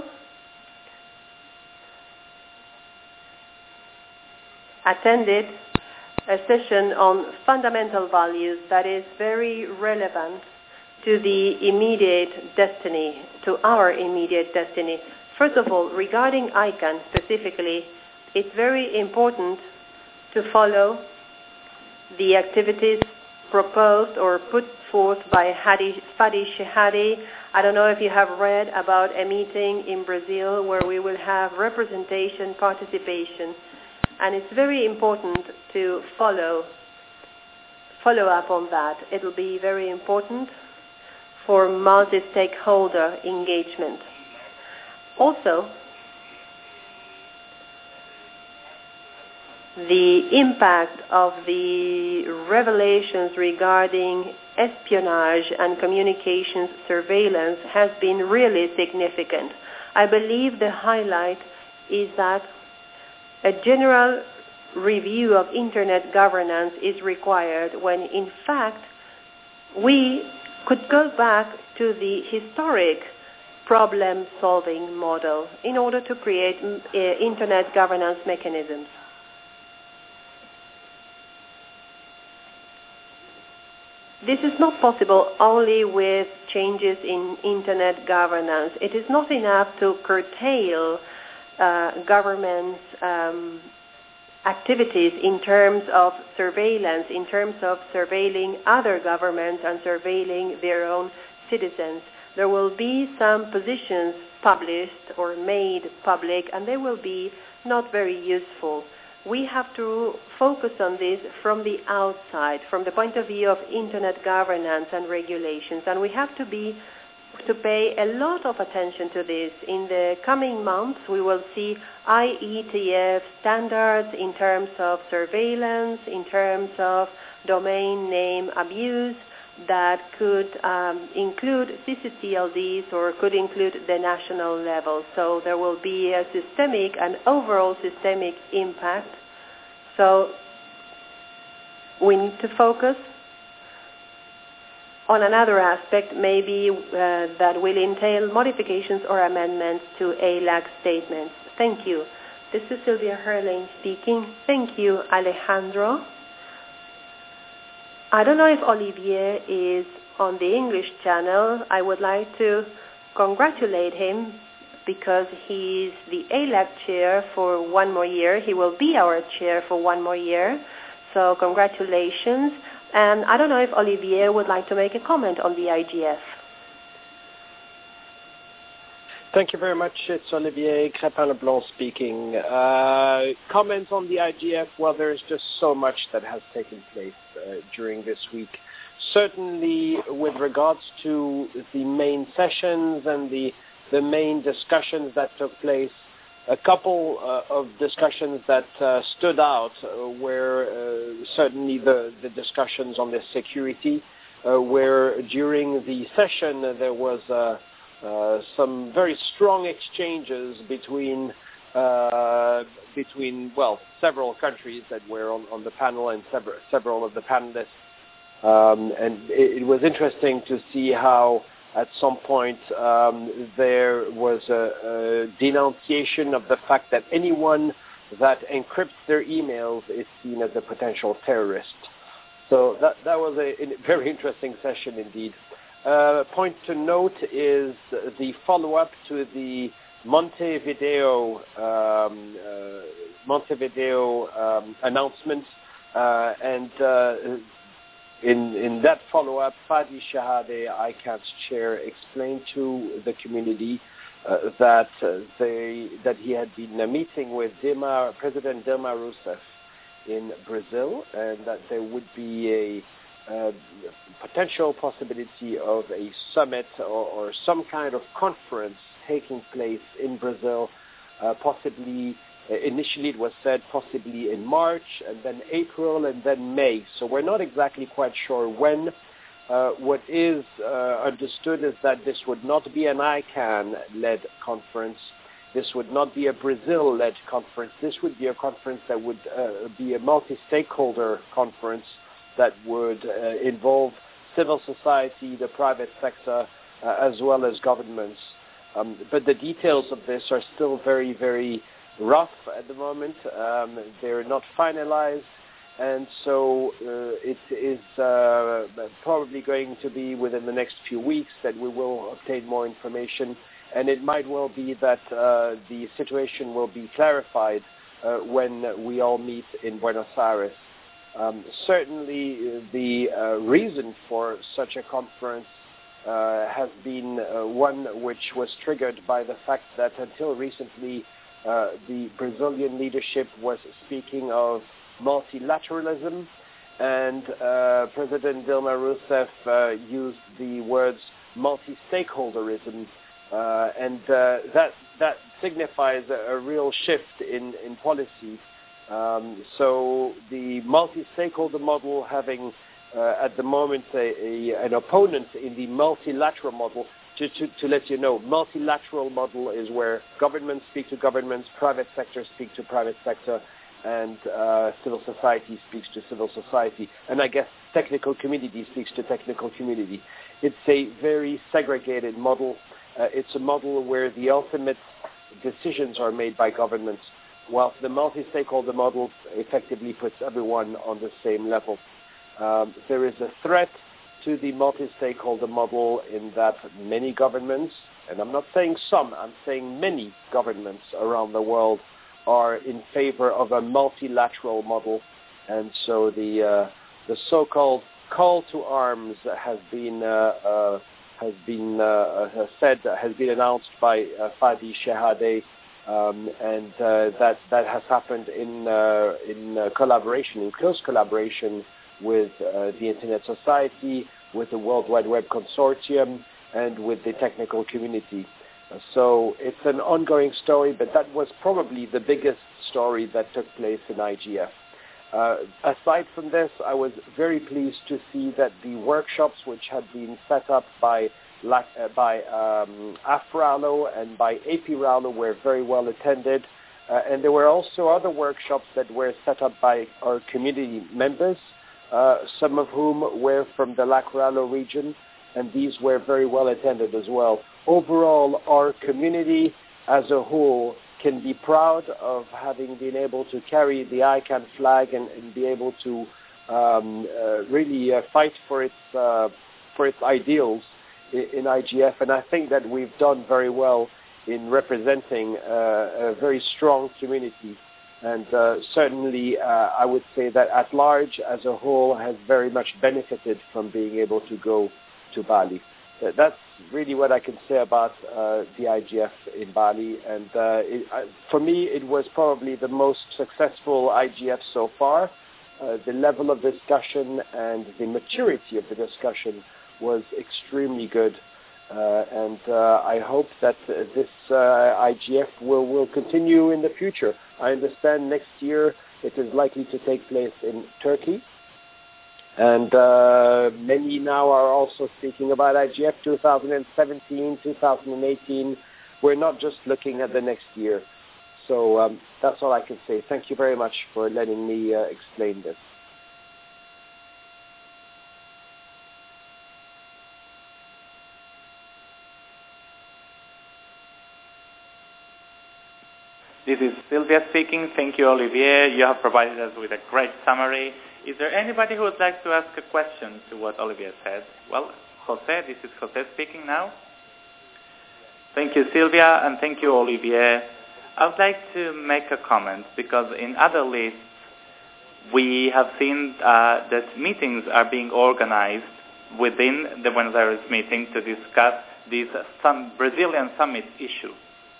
attended a session on fundamental values that is very relevant to the immediate destiny, to our immediate destiny. First of all, regarding ICANN specifically, it's very important to follow the activities proposed or put forth by Fadi Shehadi. I don't know if you have read about a meeting in Brazil where we will have representation, participation, and it's very important to follow up on that. It will be very important for multi-stakeholder engagement. Also, the impact of the revelations regarding espionage and communications surveillance has been really significant. I believe the highlight is that a general review of Internet governance is required when, in fact, we could go back to the historic problem-solving model in order to create Internet governance mechanisms. This is not possible only with changes in Internet governance. It is not enough to curtail government's activities in terms of surveillance, in terms of surveilling other governments and surveilling their own citizens. There will be some positions published or made public, and they will be not very useful. We have to focus on this from the outside, from the point of view of Internet governance and regulations, and we have to pay a lot of attention to this. In the coming months, we will see IETF standards in terms of surveillance, in terms of domain name abuse, that could include CCTLDs or could include the national level. So there will be a systemic and overall systemic impact. So we need to focus on another aspect, maybe that will entail modifications or amendments to ALAC statements. Thank you. This is Sylvia Herrlein speaking. Thank you, Alejandro. I don't know if Olivier is on the English channel. I would like to congratulate him because he's the ALAC chair for one more year. He will be our chair for one more year. So congratulations. And I don't know if Olivier would like to make a comment on the IGF. Thank you very much. It's Olivier Crépin-Leblanc speaking. Comments on the IGF, well, there's just so much that has taken place during this week. Certainly with regards to the main sessions and the main discussions that took place, a couple of discussions that stood out were certainly the discussions on the security, where during the session there was some very strong exchanges between several countries that were on the panel and several of the panelists. And it was interesting to see how at some point there was a denunciation of the fact that anyone that encrypts their emails is seen as a potential terrorist. So that was a very interesting session indeed. Point to note is the follow-up to the Montevideo announcement, and in that follow-up, Fadi Shehadi, ICANN's chair, explained to the community that he had been meeting with President Dilma Rousseff in Brazil, and that there would be a potential possibility of a summit or some kind of conference taking place in Brazil, possibly. Initially it was said possibly in March, and then April, and then May. So we're not exactly quite sure when. What is understood is that this would not be an ICANN-led conference. This would not be a Brazil-led conference. This would be a conference that would be a multi-stakeholder conference that would involve civil society, the private sector, as well as governments. But the details of this are still very, very rough at the moment. They're not finalized, and so it is probably going to be within the next few weeks that we will obtain more information and it might well be that the situation will be clarified when we all meet in Buenos Aires. Certainly, the reason for such a conference has been one which was triggered by the fact that until recently, the Brazilian leadership was speaking of multilateralism, and President Dilma Rousseff used the words multi-stakeholderism, and that signifies a real shift in policy. So the multi-stakeholder model having at the moment an opponent in the multilateral model. To let you know, multilateral model is where governments speak to governments, private sector speak to private sector, and civil society speaks to civil society. And I guess technical community speaks to technical community. It's a very segregated model. It's a model where the ultimate decisions are made by governments, whilst the multi-stakeholder model effectively puts everyone on the same level. There is a threat to the multi-stakeholder model in that many governments, and I'm not saying some, I'm saying many governments around the world are in favor of a multilateral model, and so the so-called call to arms has been announced by Fadi Shehadeh, and that has happened in close collaboration with the Internet Society, with the World Wide Web Consortium, and with the technical community. So it's an ongoing story, but that was probably the biggest story that took place in IGF. Aside from this, I was very pleased to see that the workshops which had been set up by AFRALO and by APRALO were very well attended. And there were also other workshops that were set up by our community members, some of whom were from the LACRALO region, and these were very well attended as well. Overall, our community as a whole can be proud of having been able to carry the ICANN flag and be able to really fight for its ideals in IGF, and I think that we've done very well in representing a very strong community. And certainly, I would say that at large, as a whole, has very much benefited from being able to go to Bali. That's really what I can say about the IGF in Bali. And for me, it was probably the most successful IGF so far. The level of discussion and the maturity of the discussion was extremely good. And I hope that this IGF will continue in the future. I understand next year it is likely to take place in Turkey. And many now are also speaking about IGF 2017, 2018. We're not just looking at the next year. So that's all I can say. Thank you very much for letting me explain this. This is Sylvia speaking. Thank you, Olivier. You have provided us with a great summary. Is there anybody who would like to ask a question to what Olivier said? Well, Jose, this is Jose speaking now. Thank you, Sylvia, and thank you, Olivier. I would like to make a comment because in other lists, we have seen that meetings are being organized within the Buenos Aires meeting to discuss this Brazilian summit issue.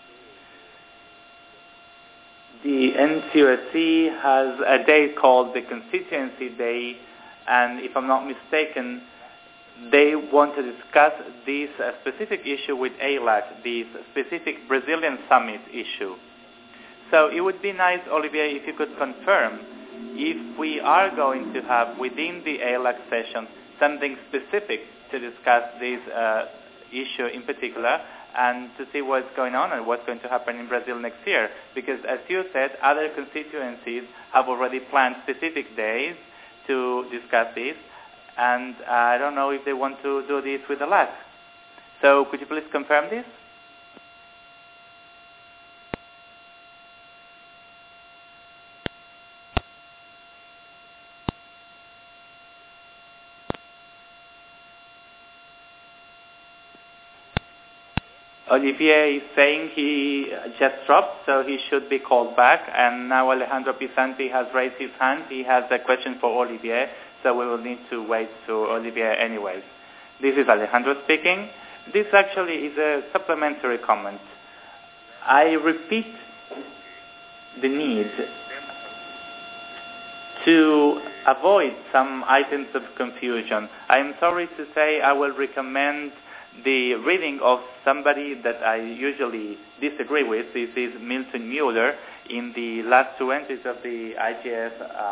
The NCOSC has a day called the Constituency Day, and if I'm not mistaken, they want to discuss this specific issue with ALAC, this specific Brazilian summit issue. So it would be nice, Olivier, if you could confirm if we are going to have within the ALAC session something specific to discuss this issue in particular, and to see what's going on and what's going to happen in Brazil next year. Because as you said, other constituencies have already planned specific days to discuss this, and I don't know if they want to do this with the LAC. So could you please confirm this? Olivier is saying he just dropped, so he should be called back. And now Alejandro Pisanti has raised his hand. He has a question for Olivier, so we will need to wait to Olivier anyways. This is Alejandro speaking. This actually is a supplementary comment. I repeat the need to avoid some items of confusion. I am sorry to say I will recommend the reading of somebody that I usually disagree with. This is Milton Mueller. In the last two entries of the IGF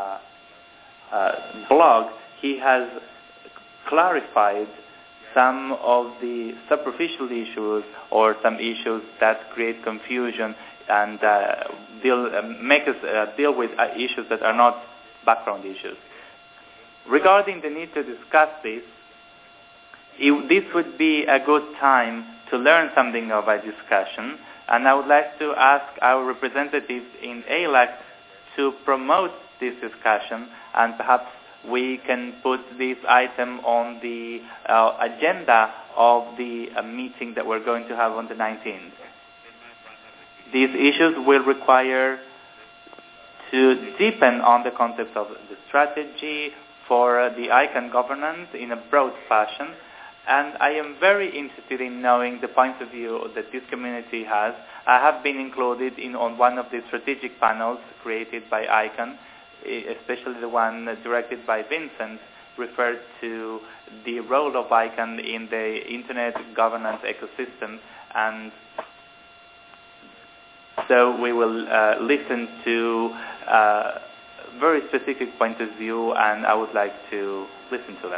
blog, he has clarified some of the superficial issues or some issues that create confusion and make us deal with issues that are not background issues. Regarding the need to discuss this, this would be a good time to learn something of a discussion, and I would like to ask our representatives in ALAC to promote this discussion, and perhaps we can put this item on the agenda of the meeting that we're going to have on the 19th. These issues will require to deepen on the concept of the strategy for the ICANN governance in a broad fashion, and I am very interested in knowing the point of view that this community has. I have been included on one of the strategic panels created by ICANN, especially the one directed by Vincent, referred to the role of ICANN in the Internet governance ecosystem. And so we will listen to very specific point of view, and I would like to listen to them.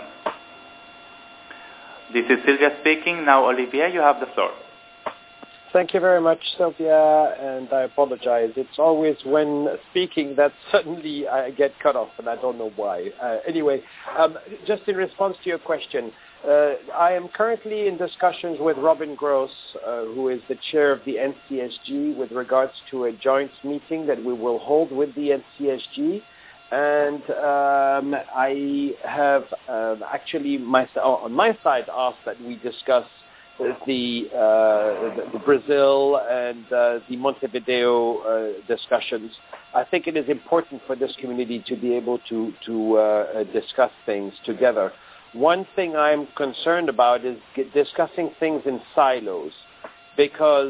This is Sylvia speaking. Now, Olivier, you have the floor. Thank you very much, Sylvia, and I apologize. It's always when speaking that suddenly I get cut off, and I don't know why. Anyway, just in response to your question, I am currently in discussions with Robin Gross, who is the chair of the NCSG, with regards to a joint meeting that we will hold with the NCSG. And I have actually on my side asked that we discuss the Brazil and the Montevideo discussions. I think it is important for this community to be able to discuss things together. One thing I'm concerned about is discussing things in silos, because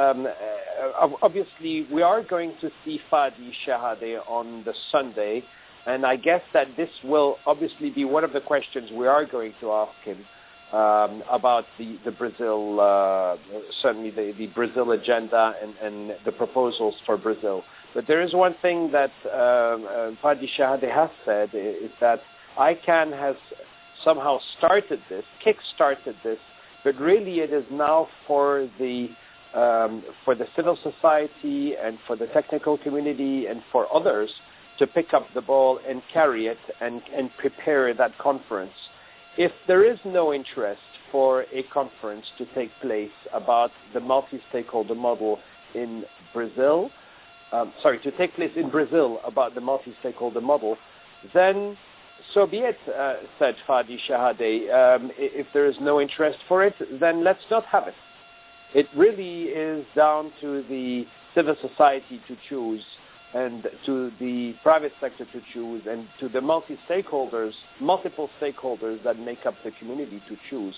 obviously we are going to see Fadi Shahade on the Sunday, and I guess that this will obviously be one of the questions we are going to ask him about the Brazil, certainly the Brazil agenda and the proposals for Brazil. But there is one thing that Fadi Shahade has said, is that ICANN has somehow kick-started this, but really it is now for the civil society and for the technical community and for others to pick up the ball and carry it and prepare that conference. If there is no interest for a conference to take place about the multi-stakeholder model in Brazil, to take place in Brazil about the multi-stakeholder model, then so be it, said Fadi Shahade. If there is no interest for it, then let's not have it. It really is down to the civil society to choose, and to the private sector to choose, and to the multiple stakeholders that make up the community to choose.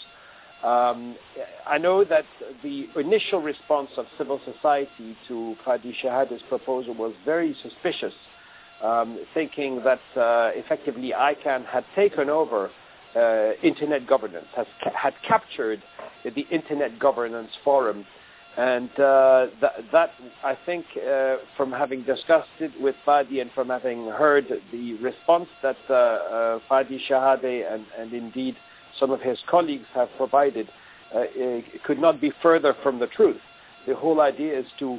I know that the initial response of civil society to Fadi Shahade's proposal was very suspicious, thinking that effectively ICANN had taken over Internet governance, had captured the Internet governance forum. And that I think, from having discussed it with Fadi and from having heard the response that Fadi Shahade and indeed some of his colleagues have provided, it could not be further from the truth. The whole idea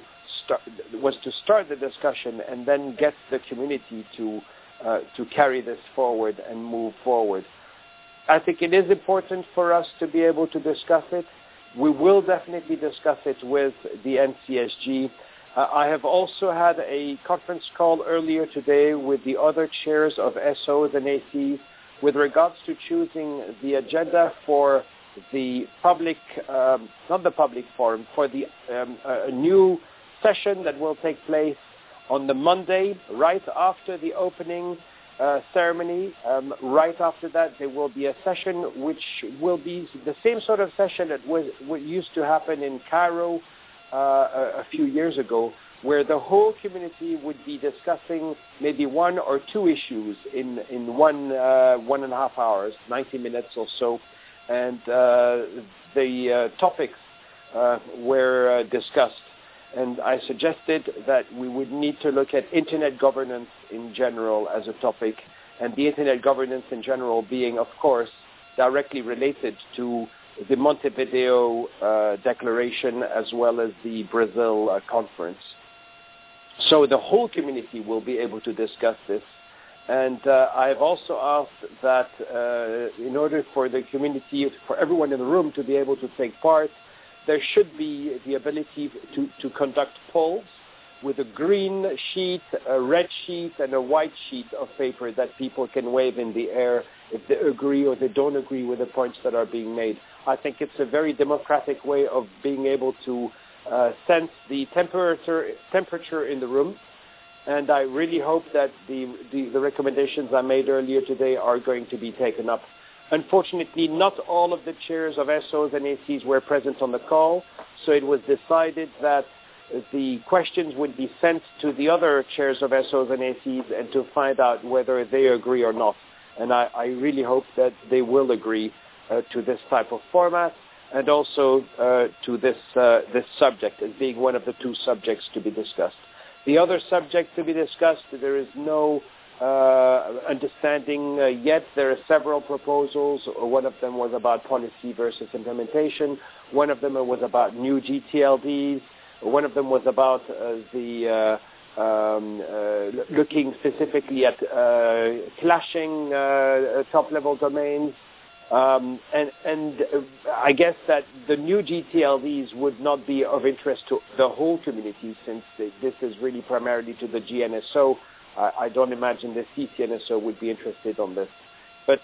was to start the discussion and then get the community to carry this forward and move forward. I think it is important for us to be able to discuss it. We will definitely discuss it with the NCSG. I have also had a conference call earlier today with the other chairs of SOs and ACs with regards to choosing the agenda for the public, not the public forum, for the a new session that will take place on the Monday, right after the opening ceremony. Right after that, there will be a session which will be the same sort of session that what used to happen in Cairo a few years ago, where the whole community would be discussing maybe one or two issues in 1.5 hours, 90 minutes or so, and the topics were discussed. And I suggested that we would need to look at internet governance in general as a topic, and the internet governance in general being, of course, directly related to the Montevideo Declaration as well as the Brazil conference. So the whole community will be able to discuss this. And I've also asked that in order for the community, for everyone in the room to be able to take part, there should be the ability to conduct polls with a green sheet, a red sheet, and a white sheet of paper that people can wave in the air if they agree or they don't agree with the points that are being made. I think it's a very democratic way of being able to sense the temperature in the room. And I really hope that the recommendations I made earlier today are going to be taken up. Unfortunately, not all of the chairs of SOs and ACs were present on the call, so it was decided that the questions would be sent to the other chairs of SOs and ACs and to find out whether they agree or not. And I really hope that they will agree to this type of format and also to this subject as being one of the two subjects to be discussed. The other subject to be discussed, there is no understanding yet. There are several proposals. One of them was about policy versus implementation. One of them was about new GTLDs. One of them was about looking specifically at clashing top-level domains. And I guess that the new GTLDs would not be of interest to the whole community, since this is really primarily to the GNSO. I don't imagine the CCNSO would be interested on this. But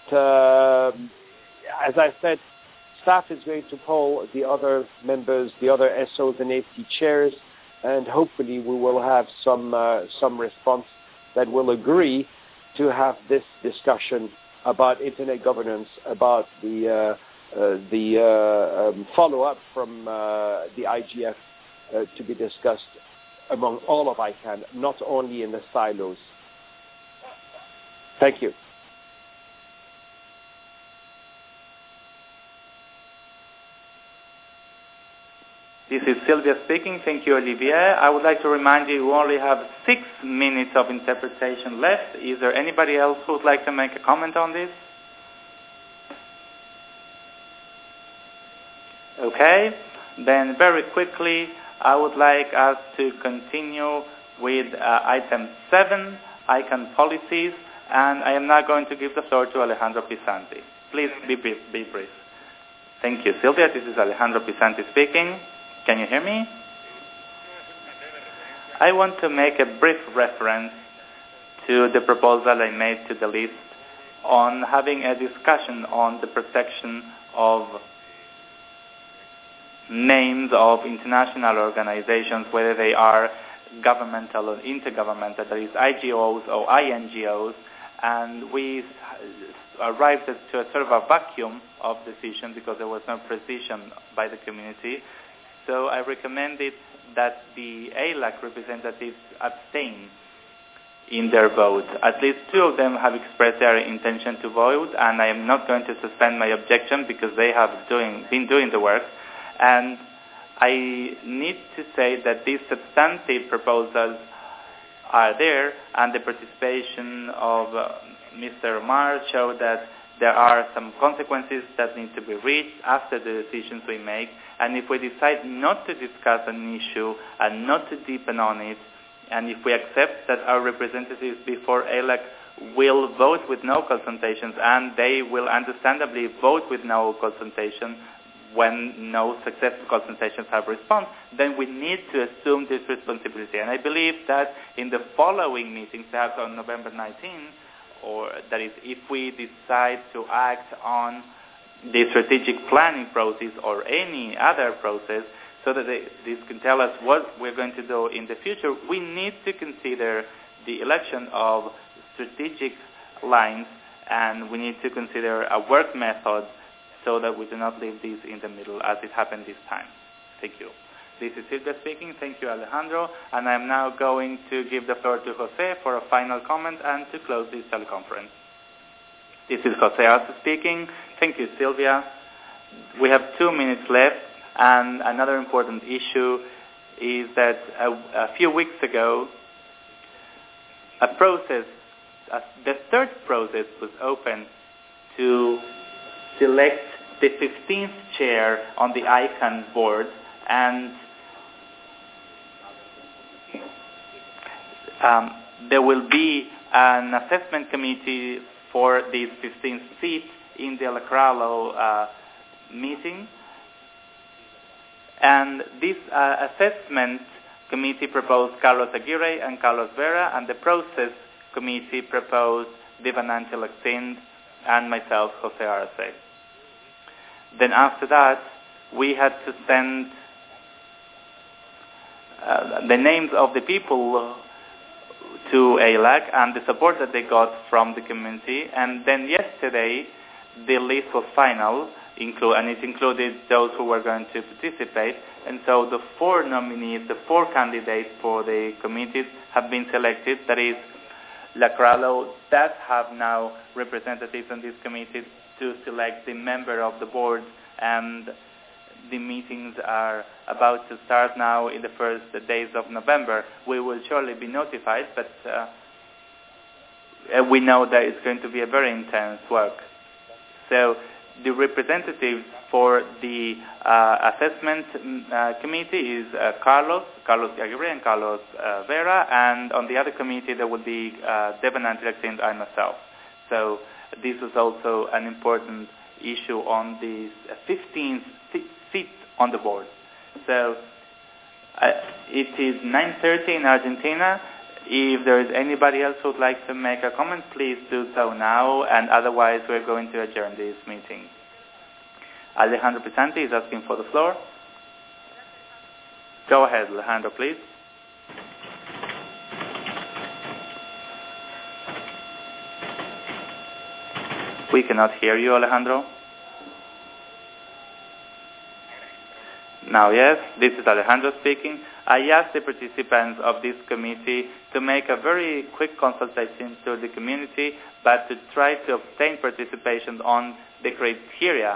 as I said, staff is going to poll the other members, the other SOs and AC chairs, and hopefully we will have some response that will agree to have this discussion about internet governance, about the follow-up from the IGF to be discussed among all of ICANN, not only in the silos. Thank you. This is Sylvia speaking. Thank you, Olivier. I would like to remind you we only have 6 minutes of interpretation left. Is there anybody else who would like to make a comment on this? Okay. Then very quickly, I would like us to continue with item 7, ICANN policies, and I am now going to give the floor to Alejandro Pisanti. Please be brief. Thank you, Sylvia. This is Alejandro Pisanti speaking. Can you hear me? I want to make a brief reference to the proposal I made to the list on having a discussion on the protection of names of international organizations, whether they are governmental or intergovernmental, that is IGOs or INGOs, and we arrived to a sort of a vacuum of decision because there was no precision by the community. So I recommended that the ALAC representatives abstain in their vote. At least 2 of them have expressed their intention to vote, and I am not going to suspend my objection because they have been doing the work. And I need to say that these substantive proposals are there, and the participation of Mr. Omar showed that there are some consequences that need to be reached after the decisions we make. And if we decide not to discuss an issue and not to deepen on it, and if we accept that our representatives before ALAC will vote with no consultations, and they will understandably vote with no consultation when no successful consultations have response, then we need to assume this responsibility. And I believe that in the following meetings, perhaps on November 19, or that is, if we decide to act on the strategic planning process or any other process, so that this can tell us what we're going to do in the future, we need to consider the election of strategic lines, and we need to consider a work method so that we do not leave this in the middle as it happened this time. Thank you. This is Silvia speaking. Thank you, Alejandro. And I'm now going to give the floor to Jose for a final comment and to close this teleconference. This is Jose Arce speaking. Thank you, Silvia. We have 2 minutes left, and another important issue is that a few weeks ago, the third process was opened to select the 15th chair on the ICANN board, and there will be an assessment committee for these 15th seats in the Lacralo meeting. And this assessment committee proposed Carlos Aguirre and Carlos Vera, and the process committee proposed Devananti Laksend and myself, Jose Arce. Then after that, we had to send the names of the people to ALAC and the support that they got from the community. And then yesterday, the list was final, and it included those who were going to participate. And so the 4 nominees, the 4 candidates for the committees have been selected. That is, Lacralo does have now representatives on this committee to select the member of the board, and the meetings are about to start now in the first days of November. We will surely be notified, but we know that it's going to be a very intense work. So the representatives for the assessment committee is Carlos Aguirre and Carlos Vera, and on the other committee there will be Devananti Laksend and myself. So this is also an important issue on the 15th seat on the board. So it is 9:30 in Argentina. If there is anybody else who would like to make a comment, please do so now, and otherwise we're going to adjourn this meeting. Alejandro Pisanti is asking for the floor. Go ahead, Alejandro, please. We cannot hear you, Alejandro. Now, yes, this is Alejandro speaking. I asked the participants of this committee to make a very quick consultation to the community, but to try to obtain participation on the criteria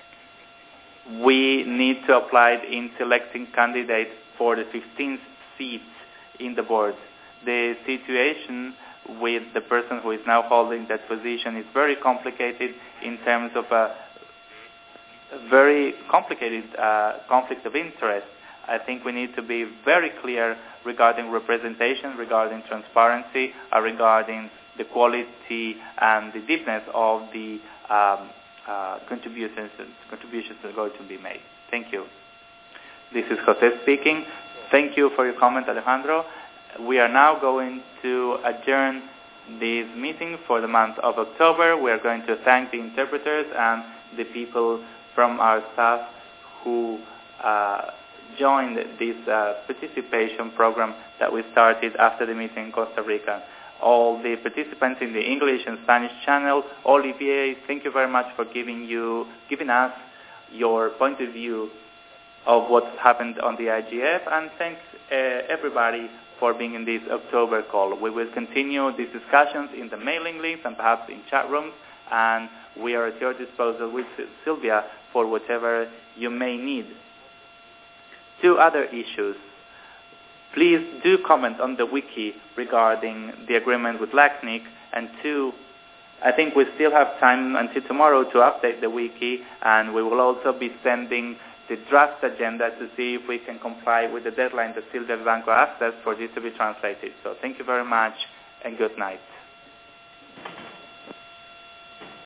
we need to apply in selecting candidates for the 15th seats in the board. The situation with the person who is now holding that position is very complicated in terms of a very complicated conflict of interest. I think we need to be very clear regarding representation, regarding transparency, regarding the quality and the deepness of the contributions that are going to be made. Thank you. This is Jose speaking. Thank you for your comment, Alejandro. We are now going to adjourn this meeting for the month of October. We are going to thank the interpreters and the people from our staff who joined this participation program that we started after the meeting in Costa Rica. All the participants in the English and Spanish channel, Olivier, thank you very much for giving us your point of view of what happened on the IGF, and thanks everybody for being in this October call. We will continue these discussions in the mailing lists and perhaps in chat rooms, and we are at your disposal with Silvia for whatever you may need. 2 other issues. Please do comment on the wiki regarding the agreement with LACNIC, and 2, I think we still have time until tomorrow to update the wiki, and we will also be sending the draft agenda to see if we can comply with the deadline that Silvia Blanco asked us for this to be translated. So thank you very much, and good night.